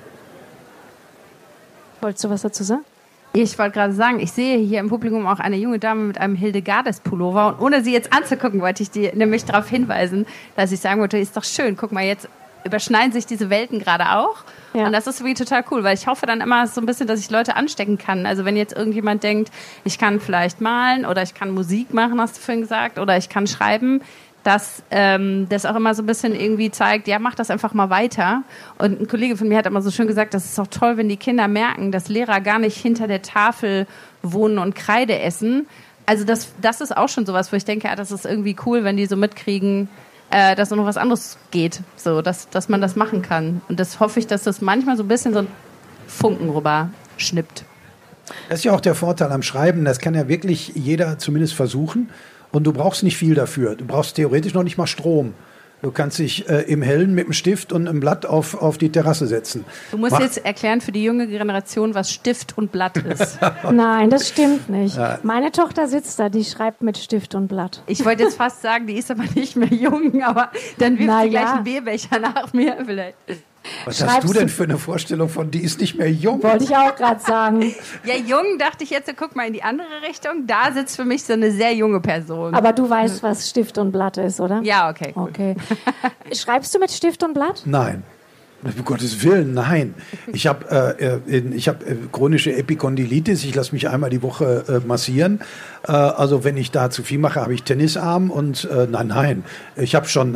Wolltest du was dazu sagen? Ich wollte gerade sagen, ich sehe hier im Publikum auch eine junge Dame mit einem Hildegardes-Pullover und ohne sie jetzt anzugucken, wollte ich die nämlich darauf hinweisen, dass ich sagen wollte, ist doch schön, guck mal, jetzt überschneiden sich diese Welten gerade auch. Ja. Und das ist irgendwie total cool, weil ich hoffe dann immer so ein bisschen, dass ich Leute anstecken kann. Also wenn jetzt irgendjemand denkt, ich kann vielleicht malen oder ich kann Musik machen, hast du vorhin gesagt, oder ich kann schreiben, dass das auch immer so ein bisschen irgendwie zeigt, ja, mach das einfach mal weiter. Und ein Kollege von mir hat immer so schön gesagt, das ist doch toll, wenn die Kinder merken, dass Lehrer gar nicht hinter der Tafel wohnen und Kreide essen. Also das ist auch schon sowas, wo ich denke, ja, das ist irgendwie cool, wenn die so mitkriegen, dass noch was anderes geht, so, dass man das machen kann. Und das hoffe ich, dass das manchmal so ein bisschen so ein Funken rüber schnippt. Das ist ja auch der Vorteil am Schreiben, das kann ja wirklich jeder zumindest versuchen und du brauchst nicht viel dafür. Du brauchst theoretisch noch nicht mal Strom. Du kannst dich im Hellen mit einem Stift und einem Blatt auf die Terrasse setzen. Du musst jetzt erklären für die junge Generation, was Stift und Blatt ist. Nein, das stimmt nicht. Ja. Meine Tochter sitzt da, die schreibt mit Stift und Blatt. Ich wollte jetzt fast sagen, die ist aber nicht mehr jung, aber dann wirft sie gleich einen Bierbecher nach mir vielleicht. Was hast du denn für eine Vorstellung von, die ist nicht mehr jung? Wollte ich auch gerade sagen. Ja, jung dachte ich jetzt, guck mal in die andere Richtung. Da sitzt für mich so eine sehr junge Person. Aber du weißt, was Stift und Blatt ist, oder? Ja, okay. Okay. Schreibst du mit Stift und Blatt? Nein. Um Gottes Willen, nein. Ich habe chronische Epikondylitis. Ich lasse mich einmal die Woche massieren. Also wenn ich da zu viel mache, habe ich Tennisarm und nein. Ich habe schon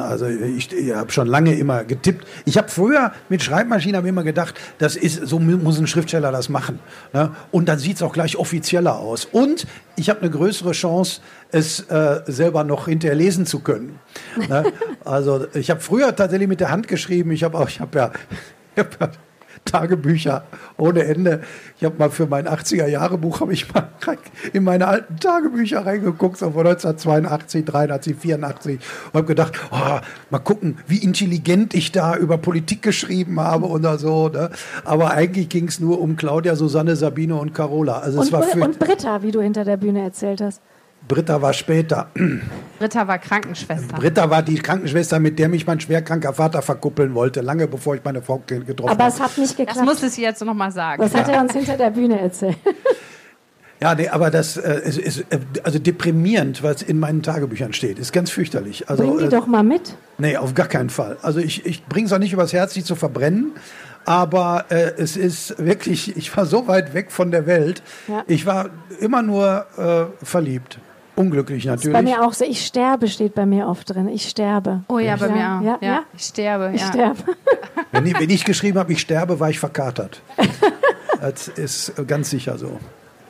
lange immer getippt. Ich habe früher mit Schreibmaschinen immer gedacht, so muss ein Schriftsteller das machen. Ne? Und dann sieht es auch gleich offizieller aus. Und ich habe eine größere Chance, es selber noch hinterher lesen zu können. Ne? Also ich habe früher tatsächlich mit der Hand geschrieben. Ich habe ja Tagebücher ohne Ende. Ich habe mal für mein 80er-Jahre-Buch in meine alten Tagebücher reingeguckt, so von 1982, 83, 84 und habe gedacht, mal gucken, wie intelligent ich da über Politik geschrieben habe oder so. Ne? Aber eigentlich ging es nur um Claudia, Susanne, Sabine und Carola. Also und Britta, wie du hinter der Bühne erzählt hast. Britta war später. Britta war Krankenschwester. Britta war die Krankenschwester, mit der mich mein schwerkranker Vater verkuppeln wollte, lange bevor ich meine Frau getroffen habe. Aber es hat nicht geklappt. Das musste sie jetzt noch mal sagen. Das hat er uns hinter der Bühne erzählt. Ja, nee, aber das ist also deprimierend, was in meinen Tagebüchern steht. Ist ganz fürchterlich. Also, Bring die doch mal mit. Nee, auf gar keinen Fall. Also ich bringe es auch nicht übers Herz, die zu verbrennen. Aber es ist wirklich, ich war so weit weg von der Welt. Ja. Ich war immer nur verliebt. Unglücklich natürlich. Das ist bei mir auch so, ich sterbe, steht bei mir oft drin. Ich sterbe. Oh ja, bei mir auch. Ja. Ich sterbe. Ich sterbe. Wenn ich geschrieben habe, ich sterbe, war ich verkatert. Das ist ganz sicher so.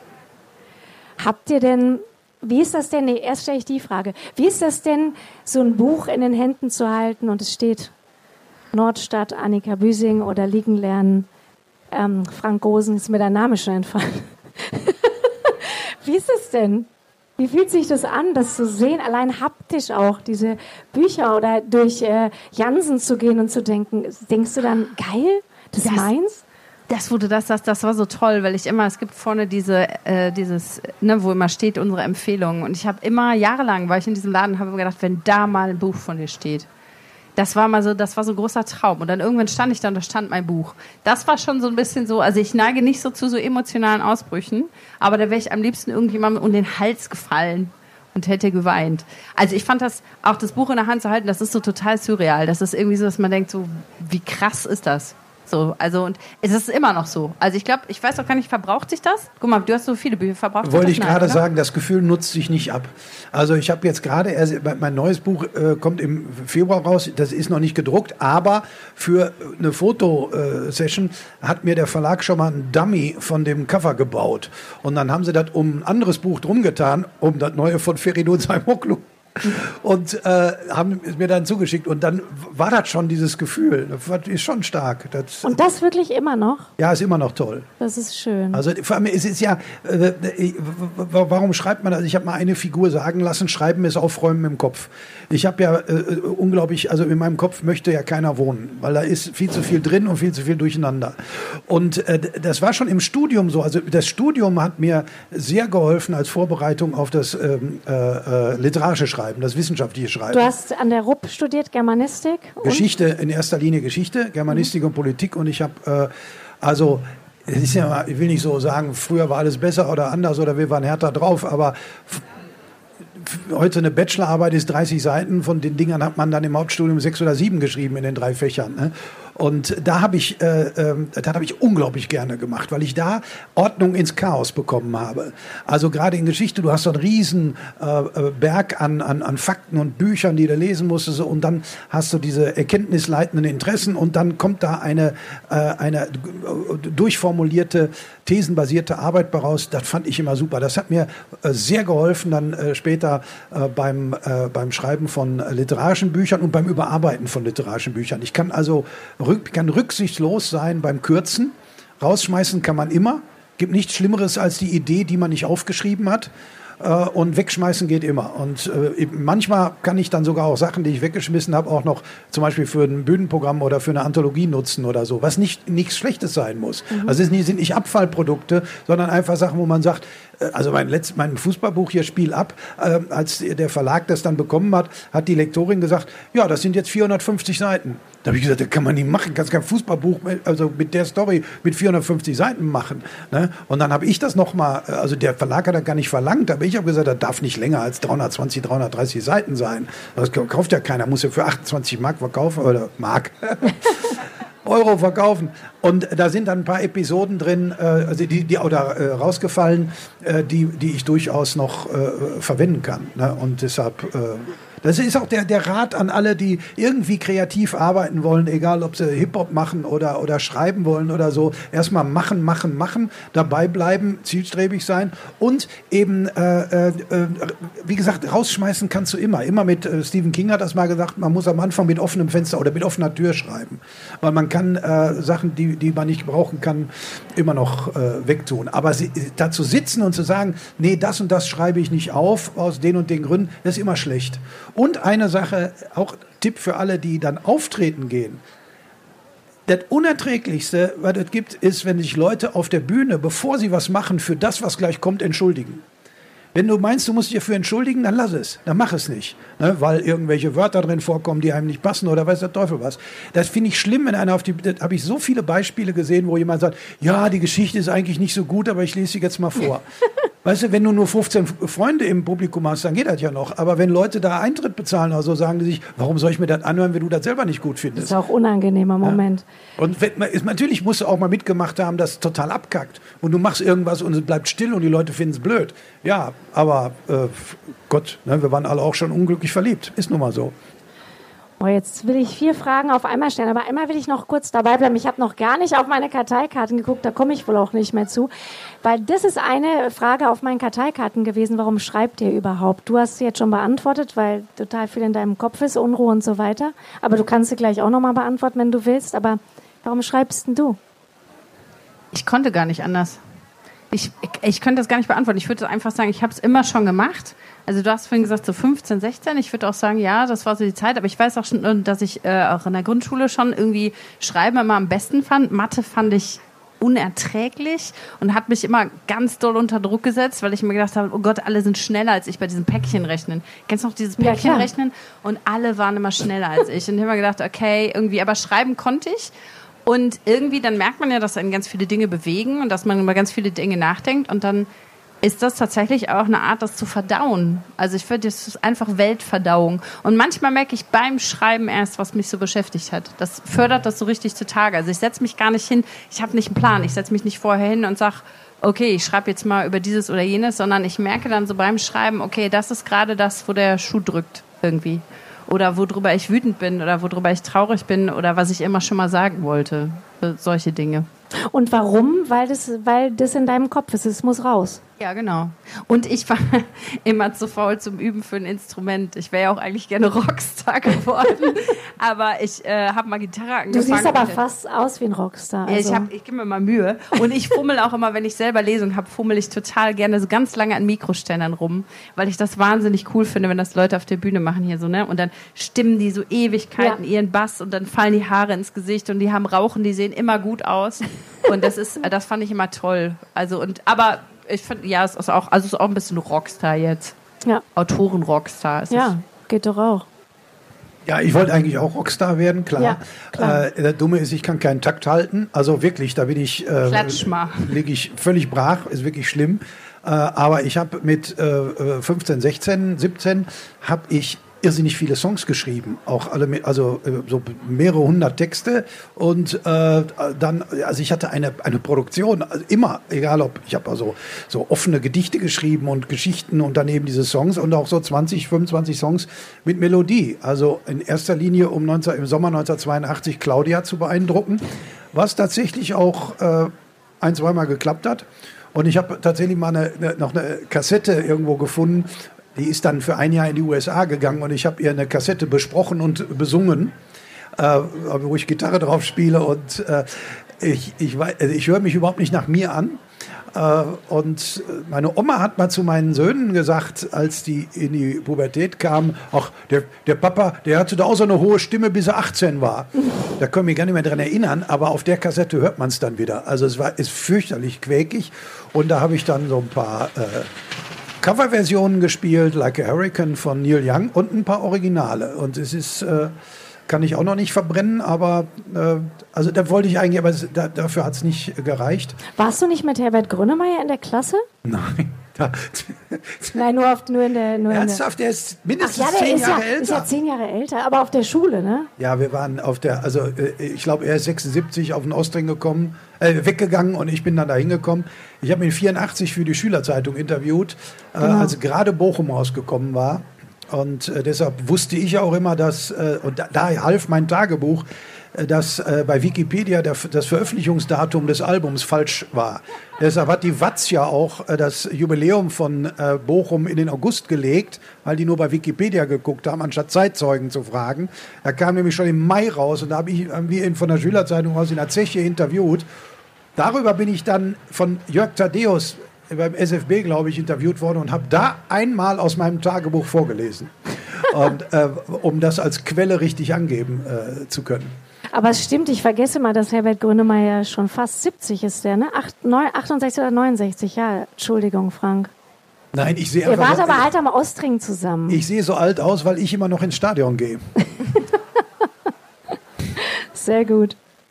Habt ihr denn, wie ist das denn, nee, erst stelle ich die Frage, wie ist das denn, so ein Buch in den Händen zu halten und es steht Nordstadt, Annika Büsing oder Liegen lernen, Frank Gosen, ist mir der Name schon entfallen. Wie ist es denn? Wie fühlt sich das an, das zu sehen, allein haptisch auch, diese Bücher oder durch Jansen zu gehen und zu denken, denkst du dann, geil, das ist meins? Das war so toll, weil es gibt vorne dieses, wo immer steht, unsere Empfehlungen. Und ich habe immer, jahrelang war ich in diesem Laden und habe mir gedacht, wenn da mal ein Buch von dir steht. Das war so ein großer Traum. Und dann irgendwann stand ich da und da stand mein Buch. Das war schon so ein bisschen so, also ich neige nicht so zu so emotionalen Ausbrüchen, aber da wäre ich am liebsten irgendjemandem um den Hals gefallen und hätte geweint. Also ich fand das, auch das Buch in der Hand zu halten, das ist so total surreal. Das ist irgendwie so, dass man denkt, so, wie krass ist das? So, also, und es ist immer noch so. Also ich glaube, ich weiß auch gar nicht, verbraucht sich das? Guck mal, du hast so viele Bücher verbraucht. Wollte ich gerade sagen, das Gefühl nutzt sich nicht ab. Also ich habe jetzt gerade, mein neues Buch kommt im Februar raus, das ist noch nicht gedruckt, aber für eine Fotosession hat mir der Verlag schon mal einen Dummy von dem Cover gebaut. Und dann haben sie das um ein anderes Buch drum getan, um das neue von Feridun Saimoglu. Und haben es mir dann zugeschickt. Und dann war das schon dieses Gefühl. Das ist schon stark. Und das wirklich immer noch? Ja, ist immer noch toll. Das ist schön. Also vor allem, es ist ja, warum schreibt man das? Ich habe mal eine Figur sagen lassen, Schreiben ist Aufräumen im Kopf. Ich habe ja unglaublich, also in meinem Kopf möchte ja keiner wohnen, weil da ist viel zu viel drin und viel zu viel durcheinander. Und das war schon im Studium so. Also das Studium hat mir sehr geholfen als Vorbereitung auf das literarische Schreiben. Das wissenschaftliche Schreiben. Du hast an der RUP studiert, Germanistik? Geschichte, in erster Linie Geschichte, Germanistik und Politik. Und ich habe, es ist ja, ich will nicht so sagen, früher war alles besser oder anders oder wir waren härter drauf, aber heute eine Bachelorarbeit ist 30 Seiten, von den Dingern hat man dann im Hauptstudium 6 oder 7 geschrieben in den 3 Fächern. Ne? Und das habe ich unglaublich gerne gemacht, weil ich da Ordnung ins Chaos bekommen habe. Also gerade in Geschichte, du hast so einen riesen Berg an Fakten und Büchern, die du lesen musstest, und dann hast du diese erkenntnisleitenden Interessen und dann kommt da eine durchformulierte, thesenbasierte Arbeit raus. Das fand ich immer super. Das hat mir sehr geholfen, dann später beim Schreiben von literarischen Büchern und beim Überarbeiten von literarischen Büchern. Ich kann also rücksichtslos sein beim Kürzen. Rausschmeißen kann man immer. Gibt nichts Schlimmeres als die Idee, die man nicht aufgeschrieben hat. Und wegschmeißen geht immer. Und manchmal kann ich dann sogar auch Sachen, die ich weggeschmissen habe, auch noch zum Beispiel für ein Bühnenprogramm oder für eine Anthologie nutzen oder so, was nichts Schlechtes sein muss. Also es sind nicht Abfallprodukte, sondern einfach Sachen, wo man sagt, also mein Fußballbuch hier, Spiel ab, als der Verlag das dann bekommen hat, hat die Lektorin gesagt, ja, das sind jetzt 450 Seiten. Da habe ich gesagt, das kann man nicht machen, kannst kein Fußballbuch also mit der Story mit 450 Seiten machen. Ne? Und dann habe ich das nochmal, also der Verlag hat das gar nicht verlangt, aber ich habe gesagt, das darf nicht länger als 320, 330 Seiten sein. Das kauft ja keiner, muss ja für 28 Mark verkaufen, oder Euro verkaufen. Und da sind dann ein paar Episoden drin, rausgefallen, die ich durchaus noch verwenden kann. Ne? Und deshalb Das ist auch der Rat an alle, die irgendwie kreativ arbeiten wollen, egal ob sie Hip-Hop machen oder schreiben wollen oder so. Erstmal machen, dabei bleiben, zielstrebig sein und eben, wie gesagt, rausschmeißen kannst du immer. Immer mit, Stephen King hat das mal gesagt, man muss am Anfang mit offenem Fenster oder mit offener Tür schreiben. Weil man kann Sachen, die man nicht brauchen kann, immer noch wegtun. Aber dazu sitzen und zu sagen, nee, das und das schreibe ich nicht auf, aus den und den Gründen, das ist immer schlecht. Und eine Sache, auch Tipp für alle, die dann auftreten gehen. Das Unerträglichste, was es gibt, ist, wenn sich Leute auf der Bühne, bevor sie was machen, für das, was gleich kommt, entschuldigen. Wenn du meinst, du musst dich dafür entschuldigen, dann lass es. Dann mach es nicht. Ne? Weil irgendwelche Wörter drin vorkommen, die einem nicht passen oder weiß der Teufel was. Das finde ich schlimm, wenn einer da habe ich so viele Beispiele gesehen, wo jemand sagt, ja, die Geschichte ist eigentlich nicht so gut, aber ich lese sie jetzt mal vor. Weißt du, wenn du nur 15 Freunde im Publikum hast, dann geht das ja noch. Aber wenn Leute da Eintritt bezahlen oder so, sagen die sich, warum soll ich mir das anhören, wenn du das selber nicht gut findest? Das ist auch ein unangenehmer Moment. Ja. Und natürlich musst du auch mal mitgemacht haben, dass es total abkackt. Und du machst irgendwas und es bleibt still und die Leute finden es blöd. Ja, aber Gott, ne, wir waren alle auch schon unglücklich verliebt. Ist nun mal so. Oh, jetzt will ich 4 Fragen auf einmal stellen, aber einmal will ich noch kurz dabei bleiben. Ich habe noch gar nicht auf meine Karteikarten geguckt, da komme ich wohl auch nicht mehr zu, weil das ist eine Frage auf meinen Karteikarten gewesen, warum schreibt ihr überhaupt? Du hast sie jetzt schon beantwortet, weil total viel in deinem Kopf ist, Unruhe und so weiter, aber du kannst sie gleich auch nochmal beantworten, wenn du willst, aber warum schreibst denn du? Ich konnte gar nicht anders. Ich könnte das gar nicht beantworten. Ich würde einfach sagen, ich habe es immer schon gemacht. Also du hast vorhin gesagt, so 15, 16. Ich würde auch sagen, ja, das war so die Zeit. Aber ich weiß auch schon, dass ich auch in der Grundschule schon irgendwie Schreiben immer am besten fand. Mathe fand ich unerträglich und hat mich immer ganz doll unter Druck gesetzt, weil ich mir gedacht habe, oh Gott, alle sind schneller als ich bei diesem Päckchenrechnen. Kennst du noch dieses Päckchenrechnen? Und alle waren immer schneller als ich. Und ich habe mir gedacht, okay, irgendwie, aber schreiben konnte ich. Und irgendwie, dann merkt man ja, dass einen ganz viele Dinge bewegen und dass man über ganz viele Dinge nachdenkt. Und dann ist das tatsächlich auch eine Art, das zu verdauen. Also ich finde, das ist einfach Weltverdauung. Und manchmal merke ich beim Schreiben erst, was mich so beschäftigt hat. Das fördert das so richtig zutage. Also ich setze mich gar nicht hin, ich habe nicht einen Plan. Ich setze mich nicht vorher hin und sage, okay, ich schreibe jetzt mal über dieses oder jenes, sondern ich merke dann so beim Schreiben, okay, das ist gerade das, wo der Schuh drückt irgendwie. Oder worüber ich wütend bin oder worüber ich traurig bin oder was ich immer schon mal sagen wollte. Solche Dinge. Und warum? Weil das in deinem Kopf ist. Es muss raus. Ja, genau. Und ich war immer zu faul zum Üben für ein Instrument. Ich wäre ja auch eigentlich gerne Rockstar geworden. Aber ich habe mal Gitarre angefangen. Du siehst aber fast aus wie ein Rockstar. Also. Ja, ich gebe mir mal Mühe. Und ich fummel auch immer, wenn ich selber Lesung habe, fummel ich total gerne so ganz lange an Mikroständern rum, weil ich das wahnsinnig cool finde, wenn das Leute auf der Bühne machen hier so, ne? Und dann stimmen die so Ewigkeiten ihren Bass und dann fallen die Haare ins Gesicht und die haben Rauchen, die sehen immer gut aus. Und das fand ich immer toll. Also aber ich finde, ja, es ist auch ein bisschen Rockstar jetzt. Ja. Autoren-Rockstar ist es. Geht doch auch. Ja, ich wollte eigentlich auch Rockstar werden, klar. Ja, klar. Das Dumme ist, ich kann keinen Takt halten. Also wirklich, da bin ich, liege ich völlig brach, ist wirklich schlimm. Aber ich habe mit 15, 16, 17 habe ich irrsinnig viele Songs geschrieben, auch alle, also so mehrere hundert Texte und dann, also ich hatte eine Produktion, also immer, egal ob, ich habe also so offene Gedichte geschrieben und Geschichten und daneben diese Songs und auch so 20, 25 Songs mit Melodie, also in erster Linie im Sommer 1982 Claudia zu beeindrucken, was tatsächlich auch ein-, zweimal geklappt hat und ich habe tatsächlich mal noch eine Kassette irgendwo gefunden. Die ist dann für ein Jahr in die USA gegangen und ich habe ihr eine Kassette besprochen und besungen, wo ich Gitarre drauf spiele und ich höre mich überhaupt nicht nach mir an. Und meine Oma hat mal zu meinen Söhnen gesagt, als die in die Pubertät kamen, ach, der Papa, der hatte da auch so eine hohe Stimme, bis er 18 war. Da können wir mich gar nicht mehr dran erinnern, aber auf der Kassette hört man es dann wieder. Also ist fürchterlich quäkig und da habe ich dann so ein paar Coverversionen gespielt, Like a Hurricane von Neil Young und ein paar Originale. Und es ist, kann ich auch noch nicht verbrennen, aber also da wollte ich eigentlich, aber dafür hat es nicht gereicht. Warst du nicht mit Herbert Grönemeyer in der Klasse? Nein. Nein, nur in der... Ernsthaft, der ist mindestens 10 Jahre älter. Ist ja 10 Jahre älter, aber auf der Schule, ne? Ja, wir waren auf der, also ich glaube, er ist 76 auf den Ostring weggegangen und ich bin dann da hingekommen. Ich habe ihn 84 für die Schülerzeitung interviewt, als gerade Bochum rausgekommen war. Und deshalb wusste ich auch immer, dass, und da half mein Tagebuch, dass bei Wikipedia das Veröffentlichungsdatum des Albums falsch war. Deshalb hat die Watz ja auch das Jubiläum von Bochum in den August gelegt, weil die nur bei Wikipedia geguckt haben, anstatt Zeitzeugen zu fragen. Er kam nämlich schon im Mai raus und da haben wir ihn von der Schülerzeitung aus in der Zeche interviewt. Darüber bin ich dann von Jörg Thaddeus beim SFB, glaube ich, interviewt worden und habe da einmal aus meinem Tagebuch vorgelesen, und, um das als Quelle richtig angeben zu können. Aber es stimmt, ich vergesse mal, dass Herbert Grönemeyer schon fast 70 ist, der, ne? 68 oder 69, ja, Entschuldigung, Frank. Nein, ich sehe einfach... Ihr wart aber halt am Ostring zusammen. Ich sehe so alt aus, weil ich immer noch ins Stadion gehe. Sehr gut.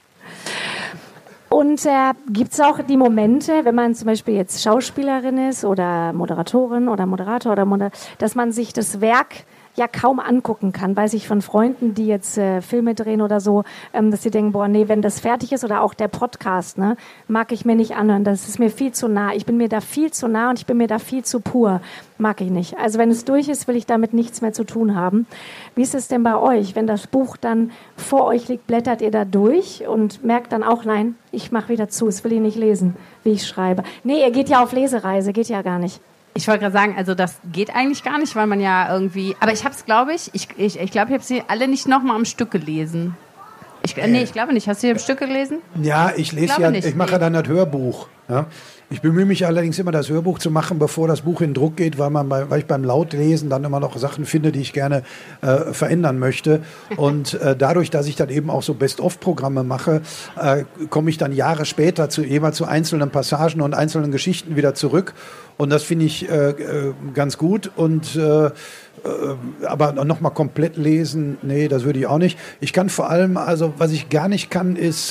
Und gibt es auch die Momente, wenn man zum Beispiel jetzt Schauspielerin ist oder Moderatorin oder Moderator oder dass man sich das Werk ja kaum angucken kann, weiß ich von Freunden, die jetzt Filme drehen oder so, dass sie denken, boah, nee, wenn das fertig ist oder auch der Podcast, ne, mag ich mir nicht anhören, das ist mir viel zu nah, ich bin mir da viel zu nah und ich bin mir da viel zu pur, mag ich nicht. Also wenn es durch ist, will ich damit nichts mehr zu tun haben. Wie ist es denn bei euch, wenn das Buch dann vor euch liegt, blättert ihr da durch und merkt dann auch, nein, ich mache wieder zu, es will ich nicht lesen, wie ich schreibe. Nee, ihr geht ja auf Lesereise, geht ja gar nicht. Ich wollte gerade sagen, also das geht eigentlich gar nicht, weil man ja irgendwie... Aber ich habe es, glaube ich habe sie alle nicht nochmal am Stück gelesen. Nee, ich glaube nicht. Hast du sie am Stück gelesen? Ja, ich lese ja, ich mache ja dann das Hörbuch. Ja. Ich bemühe mich allerdings immer, das Hörbuch zu machen, bevor das Buch in Druck geht, weil ich beim Lautlesen dann immer noch Sachen finde, die ich gerne verändern möchte. Und dadurch, dass ich dann eben auch so Best-of-Programme mache, komme ich dann Jahre später jeweils zu einzelnen Passagen und einzelnen Geschichten wieder zurück. Und das finde ich ganz gut. Und aber nochmal komplett lesen, nee, das würde ich auch nicht. Ich kann vor allem, also was ich gar nicht kann, ist...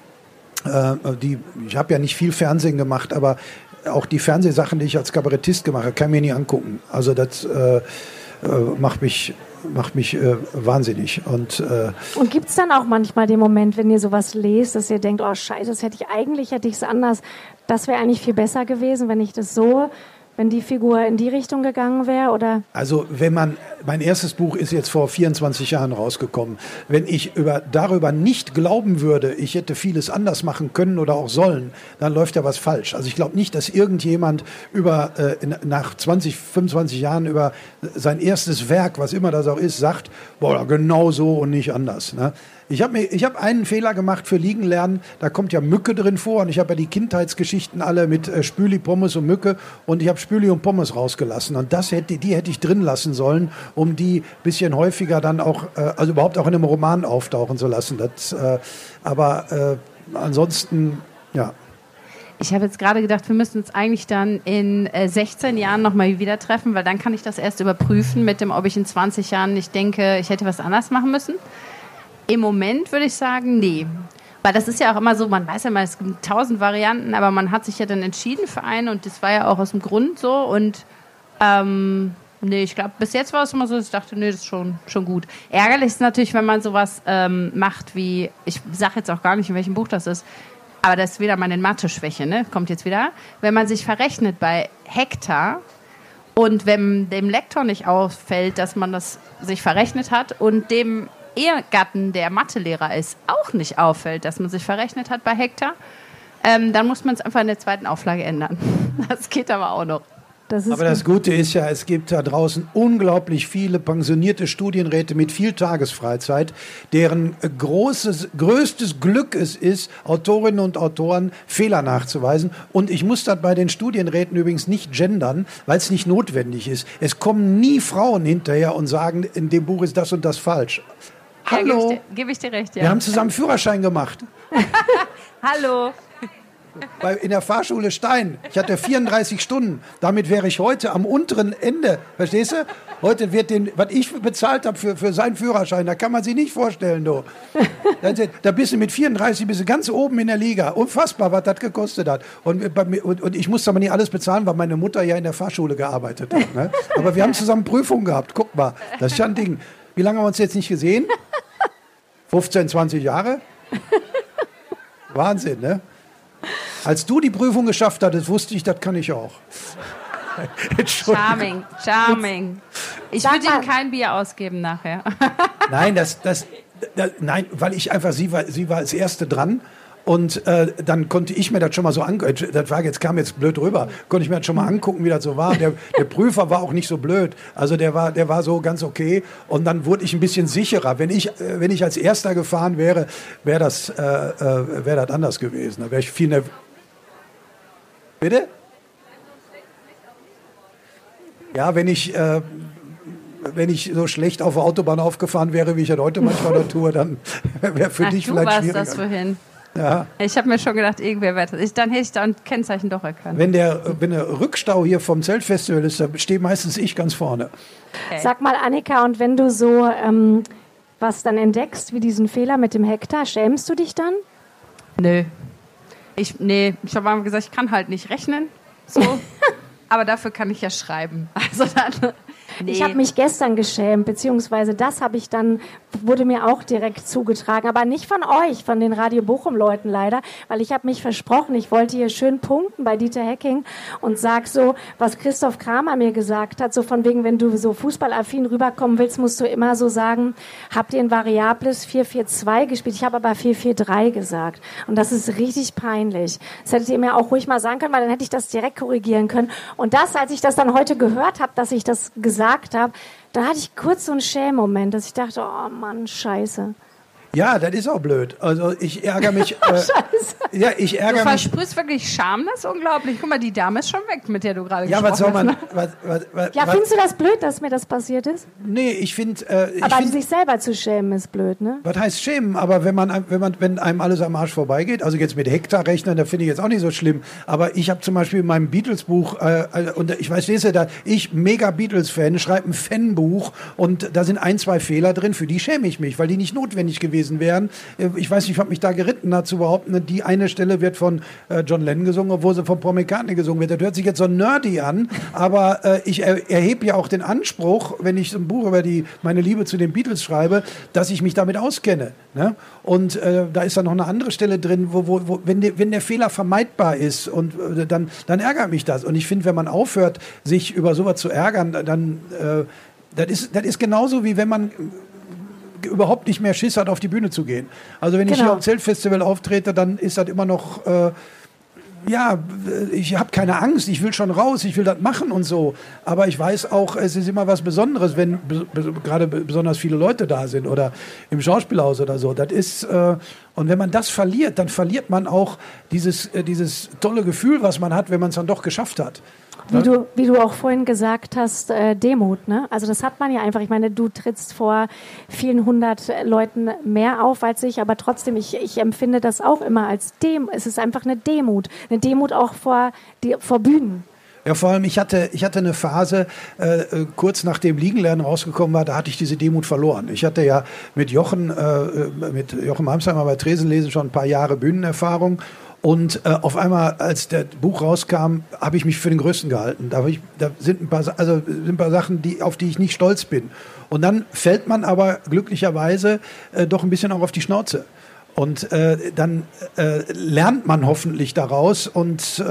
ich habe ja nicht viel Fernsehen gemacht, aber auch die Fernsehsachen, die ich als Kabarettist gemacht habe, kann ich mir nie angucken. Also das macht mich wahnsinnig. Und gibt es dann auch manchmal den Moment, wenn ihr sowas lest, dass ihr denkt, oh scheiße, das hätte ich es anders, das wäre eigentlich viel besser gewesen, wenn die Figur in die Richtung gegangen wäre, oder? Also mein erstes Buch ist jetzt vor 24 Jahren rausgekommen. Wenn ich darüber nicht glauben würde, ich hätte vieles anders machen können oder auch sollen, dann läuft ja was falsch. Also ich glaube nicht, dass irgendjemand nach 20, 25 Jahren über sein erstes Werk, was immer das auch ist, sagt, boah, genau so und nicht anders, ne? Ich hab einen Fehler gemacht für Liegen lernen, da kommt ja Mücke drin vor und ich habe ja die Kindheitsgeschichten alle mit Spüli, Pommes und Mücke und ich habe Spüli und Pommes rausgelassen und die hätte ich drin lassen sollen, um die bisschen häufiger dann auch, also überhaupt auch in einem Roman auftauchen zu lassen. Aber ansonsten, ja. Ich habe jetzt gerade gedacht, wir müssen uns eigentlich dann in 16 Jahren nochmal wieder treffen, weil dann kann ich das erst überprüfen mit dem, ob ich in 20 Jahren nicht denke, ich hätte was anders machen müssen. Im Moment würde ich sagen, nee. Weil das ist ja auch immer so, man weiß ja mal, es gibt 1000 Varianten, aber man hat sich ja dann entschieden für eine und das war ja auch aus dem Grund so. Und nee, ich glaube, bis jetzt war es immer so, dass ich dachte, nee, das ist schon gut. Ärgerlich ist natürlich, wenn man sowas macht wie, ich sage jetzt auch gar nicht, in welchem Buch das ist, aber das ist wieder meine Mathe-Schwäche, ne? Kommt jetzt wieder. Wenn man sich verrechnet bei Hektar und wenn dem Lektor nicht auffällt, dass man das sich verrechnet hat und dem Ehegatten, der Mathelehrer ist, auch nicht auffällt, dass man sich verrechnet hat bei Hektar, dann muss man es einfach in der zweiten Auflage ändern. Das geht aber auch noch. Aber das Gute ist ja, es gibt da draußen unglaublich viele pensionierte Studienräte mit viel Tagesfreizeit, deren größtes Glück es ist, Autorinnen und Autoren Fehler nachzuweisen. Und ich muss das bei den Studienräten übrigens nicht gendern, weil es nicht notwendig ist. Es kommen nie Frauen hinterher und sagen, in dem Buch ist das und das falsch. Hallo. Ja, gebe ich dir recht, ja. Wir haben zusammen Führerschein gemacht. Hallo. In der Fahrschule Stein. Ich hatte 34 Stunden. Damit wäre ich heute am unteren Ende. Verstehst du? Heute wird was ich bezahlt habe für seinen Führerschein, da kann man sich nicht vorstellen, du. Da bist du mit 34 bist du ganz oben in der Liga. Unfassbar, was das gekostet hat. Und ich musste aber nicht alles bezahlen, weil meine Mutter ja in der Fahrschule gearbeitet hat. Ne? Aber wir haben zusammen Prüfungen gehabt. Guck mal, das ist ja ein Ding. Wie lange haben wir uns jetzt nicht gesehen? 15, 20 Jahre? Wahnsinn, ne? Als du die Prüfung geschafft hattest, wusste ich, das kann ich auch. Charming. Ich würde ihm kein Bier ausgeben nachher. Nein, nein, weil ich einfach, sie war als Erste dran. Und dann konnte ich mir das schon mal so angucken. Kam jetzt blöd rüber. Konnte ich mir das schon mal angucken, wie das so war. Der Prüfer war auch nicht so blöd. Also der war so ganz okay. Und dann wurde ich ein bisschen sicherer. Wenn ich als Erster gefahren wäre, wäre das anders gewesen. Da wäre ich viel nervös. Bitte? Ja, wenn ich so schlecht auf der Autobahn aufgefahren wäre, wie ich das heute manchmal noch tue, dann wäre für dich vielleicht schwieriger. Du warst das vorhin. Ja. Ich habe mir schon gedacht, irgendwer wäre das. Dann hätte ich da ein Kennzeichen doch erkannt. Wenn der Rückstau hier vom Zeltfestival ist, da stehe meistens ich ganz vorne. Okay. Sag mal, Annika, und wenn du so was dann entdeckst, wie diesen Fehler mit dem Hektar, schämst du dich dann? Nö. Ich habe mal gesagt, ich kann halt nicht rechnen. So. Aber dafür kann ich ja schreiben. Also dann... Nee. Ich habe mich gestern geschämt, beziehungsweise wurde mir auch direkt zugetragen, aber nicht von euch, von den Radio Bochum-Leuten leider, weil ich habe mich versprochen, ich wollte hier schön punkten bei Dieter Hecking und sag so, was Christoph Kramer mir gesagt hat, so von wegen, wenn du so fußballaffin rüberkommen willst, musst du immer so sagen, habt ihr ein variables 4-4-2 gespielt? Ich habe aber 4-4-3 gesagt und das ist richtig peinlich. Das hättet ihr mir auch ruhig mal sagen können, weil dann hätte ich das direkt korrigieren können. Und als ich das dann heute gehört habe, dass ich das gesagt habe, da hatte ich kurz so einen Schämmoment, dass ich dachte, oh Mann, scheiße. Ja, das ist auch blöd. Also ich ärgere mich. Scheiße. Ja, ich ärgere mich. Du versprühst wirklich Scham, das ist unglaublich. Guck mal, die Dame ist schon weg, mit der du gerade gesprochen hast. Ja, was soll man... Findest du das blöd, dass mir das passiert ist? Nee, ich finde... sich selber zu schämen ist blöd, ne? Was heißt schämen? Aber wenn einem alles am Arsch vorbeigeht, also jetzt mit Hektar rechnen, da finde ich jetzt auch nicht so schlimm. Aber ich habe zum Beispiel in meinem Beatles-Buch, und ich weiß, ich mega Beatles-Fan, schreibe ein Fanbuch und da sind 1-2 Fehler drin, für die schäme ich mich, weil die nicht notwendig gewesen wären. Ich weiß nicht, was mich da geritten hat zu behaupten, die eine Stelle wird von John Lennon gesungen, obwohl sie von Paul McCartney gesungen wird. Das hört sich jetzt so nerdy an, aber ich erhebe ja auch den Anspruch, wenn ich ein Buch über meine Liebe zu den Beatles schreibe, dass ich mich damit auskenne. Ne? Und da ist dann noch eine andere Stelle drin, wenn der Fehler vermeidbar ist und dann ärgert mich das. Und ich finde, wenn man aufhört, sich über sowas zu ärgern, dann das ist genauso, wie wenn man überhaupt nicht mehr Schiss hat, auf die Bühne zu gehen. Also wenn ich hier am Zeltfestival auftrete, dann ist das immer noch, ich habe keine Angst, ich will schon raus, ich will das machen und so. Aber ich weiß auch, es ist immer was Besonderes, wenn gerade besonders viele Leute da sind oder im Schauspielhaus oder so. Das ist, und wenn man das verliert, dann verliert man auch dieses tolle Gefühl, was man hat, wenn man es dann doch geschafft hat. Wie du auch vorhin gesagt hast, Demut, ne? Also das hat man ja einfach. Ich meine, du trittst vor vielen 100 Leuten mehr auf als ich, aber trotzdem, ich empfinde das auch immer als Demut. Es ist einfach eine Demut auch vor Bühnen. Ja, vor allem, ich hatte eine Phase, kurz nachdem Liegenlernen rausgekommen war, da hatte ich diese Demut verloren. Ich hatte ja mit Jochen Heimsheimer bei Tresenlesen schon ein paar Jahre Bühnenerfahrung. Und auf einmal, als das Buch rauskam, habe ich mich für den Größten gehalten. Da sind ein paar Sachen, auf die ich nicht stolz bin. Und dann fällt man aber glücklicherweise doch ein bisschen auch auf die Schnauze. Und dann lernt man hoffentlich daraus und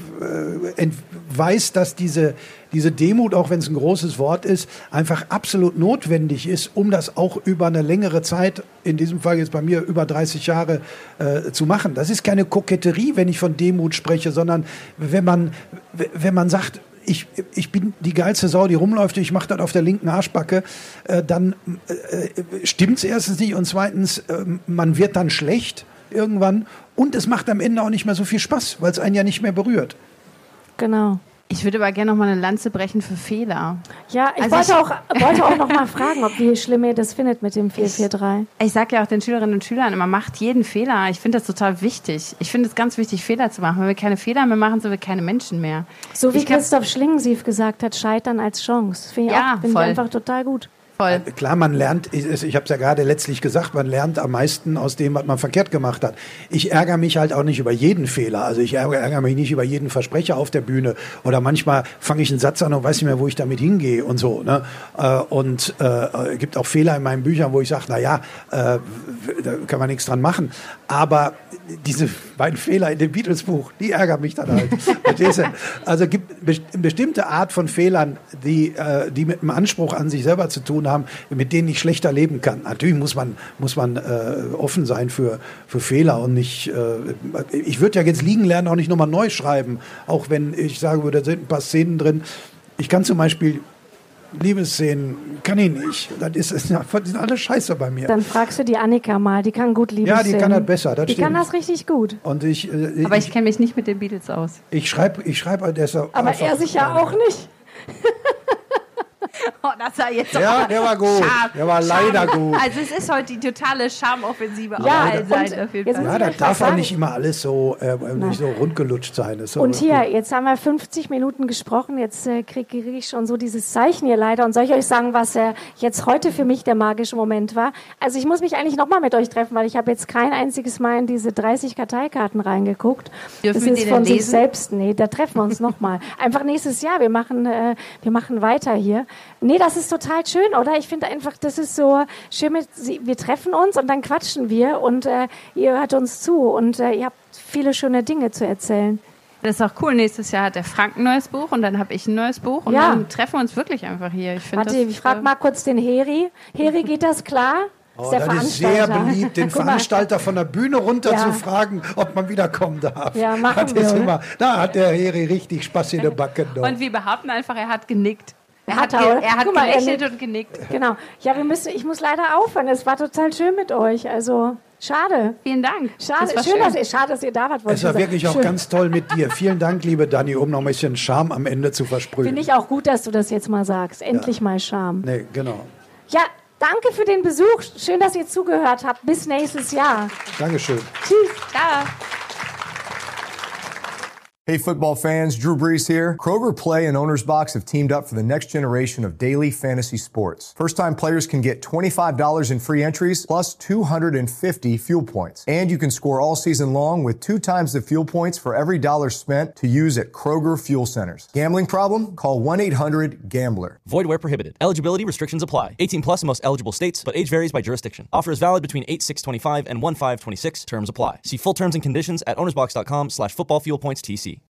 weiß, dass diese Demut, auch wenn es ein großes Wort ist, einfach absolut notwendig ist, um das auch über eine längere Zeit, in diesem Fall jetzt bei mir über 30 Jahre, zu machen. Das ist keine Koketterie, wenn ich von Demut spreche, sondern wenn man sagt, ich bin die geilste Sau, die rumläuft, ich mache das auf der linken Arschbacke, dann stimmt es erstens nicht und zweitens, man wird dann schlecht irgendwann und es macht am Ende auch nicht mehr so viel Spaß, weil es einen ja nicht mehr berührt. Genau. Ich würde aber gerne noch mal eine Lanze brechen für Fehler. Ja, ich wollte auch noch mal fragen, wie schlimm ihr das findet mit dem 4-4-3. Ich sage ja auch den Schülerinnen und Schülern immer, macht jeden Fehler. Ich finde das total wichtig. Ich finde es ganz wichtig, Fehler zu machen. Wenn wir keine Fehler mehr machen, sind wir keine Menschen mehr. So wie Christoph Schlingensief gesagt hat, Scheitern als Chance. Finde ich einfach total gut. Voll. Klar, man lernt, ich habe es ja gerade letztlich gesagt, man lernt am meisten aus dem, was man verkehrt gemacht hat. Ich ärgere mich halt auch nicht über jeden Fehler. Also ich ärgere mich nicht über jeden Versprecher auf der Bühne. Oder manchmal fange ich einen Satz an und weiß nicht mehr, wo ich damit hingehe und so. Ne? Und gibt auch Fehler in meinen Büchern, wo ich sage, da kann man nichts dran machen. Aber diese beiden Fehler in dem Beatles-Buch, die ärgern mich dann halt. Also es gibt eine bestimmte Art von Fehlern, die mit dem Anspruch an sich selber zu tun haben, mit denen ich schlechter leben kann. Natürlich muss man offen sein für Fehler und nicht, ich würde ja jetzt liegen lernen, auch nicht nochmal neu schreiben, auch wenn ich sagen würde, da sind ein paar Szenen drin. Ich kann zum Beispiel Liebesszenen, kann ich nicht. Die sind alle scheiße bei mir. Dann fragst du die Annika mal, die kann gut Liebesszenen. Ja, die kann das besser, das die stimmt. kann das richtig gut. Und aber ich kenne mich nicht mit den Beatles aus. Ich schreibe halt deshalb. Aber er sich ja auch nicht. Oh, das war jetzt ja, der war gut. Der war leider gut. Also es ist heute die totale Charmoffensive auf Ja, allen Seiten auf jeden Fall. Ja, das darf auch nicht immer alles so nicht so rundgelutscht sein. Das ist und hier, jetzt haben wir 50 Minuten gesprochen, jetzt kriege ich schon so dieses Zeichen hier leider und soll ich euch sagen, was jetzt heute für mich der magische Moment war? Also ich muss mich eigentlich nochmal mit euch treffen, weil ich habe jetzt kein einziges Mal in diese 30 Karteikarten reingeguckt. Dürfen das wir ist von sich lesen? selbst. Nee, da treffen wir uns nochmal. Einfach nächstes Jahr, wir machen weiter hier. Nee, das ist total schön, oder? Ich finde einfach, das ist so schön, wir treffen uns und dann quatschen wir und ihr hört uns zu und ihr habt viele schöne Dinge zu erzählen. Das ist auch cool. Nächstes Jahr hat der Frank ein neues Buch und dann habe ich ein neues Buch und dann treffen wir uns wirklich einfach hier. Warte, ich frage mal kurz den Heri. Heri, geht das klar? Oh, das ist sehr beliebt, den Veranstalter von der Bühne runter zu fragen, ob man wiederkommen darf. Ja, machen wir. Da hat der Heri richtig Spaß in der Backe. Und wir behaupten einfach, er hat genickt. Er hat Guck mal, gelächelt und genickt. Genau. Ja, ich muss leider aufhören. Es war total schön mit euch. Also, schade. Vielen Dank. Schade, schade, dass ihr da wart. Es war wirklich auch ganz toll mit dir. Vielen Dank, liebe Dani, um noch ein bisschen Charme am Ende zu versprühen. Finde ich auch gut, dass du das jetzt mal sagst. Endlich mal Charme. Nee, genau. Ja, danke für den Besuch. Schön, dass ihr zugehört habt. Bis nächstes Jahr. Dankeschön. Tschüss. Ciao. Hey football fans, Drew Brees here. Kroger Play and Owner's Box have teamed up for the next generation of daily fantasy sports. First-time players can get $25 in free entries plus 250 fuel points. And you can score all season long with 2 times the fuel points for every dollar spent to use at Kroger Fuel Centers. Gambling problem? Call 1-800-GAMBLER. Void where prohibited. Eligibility restrictions apply. 18 plus in most eligible states, but age varies by jurisdiction. Offer is valid between 8/6/25 and 1/5/26. Terms apply. See full terms and conditions at ownersbox.com/footballfuelpointstc.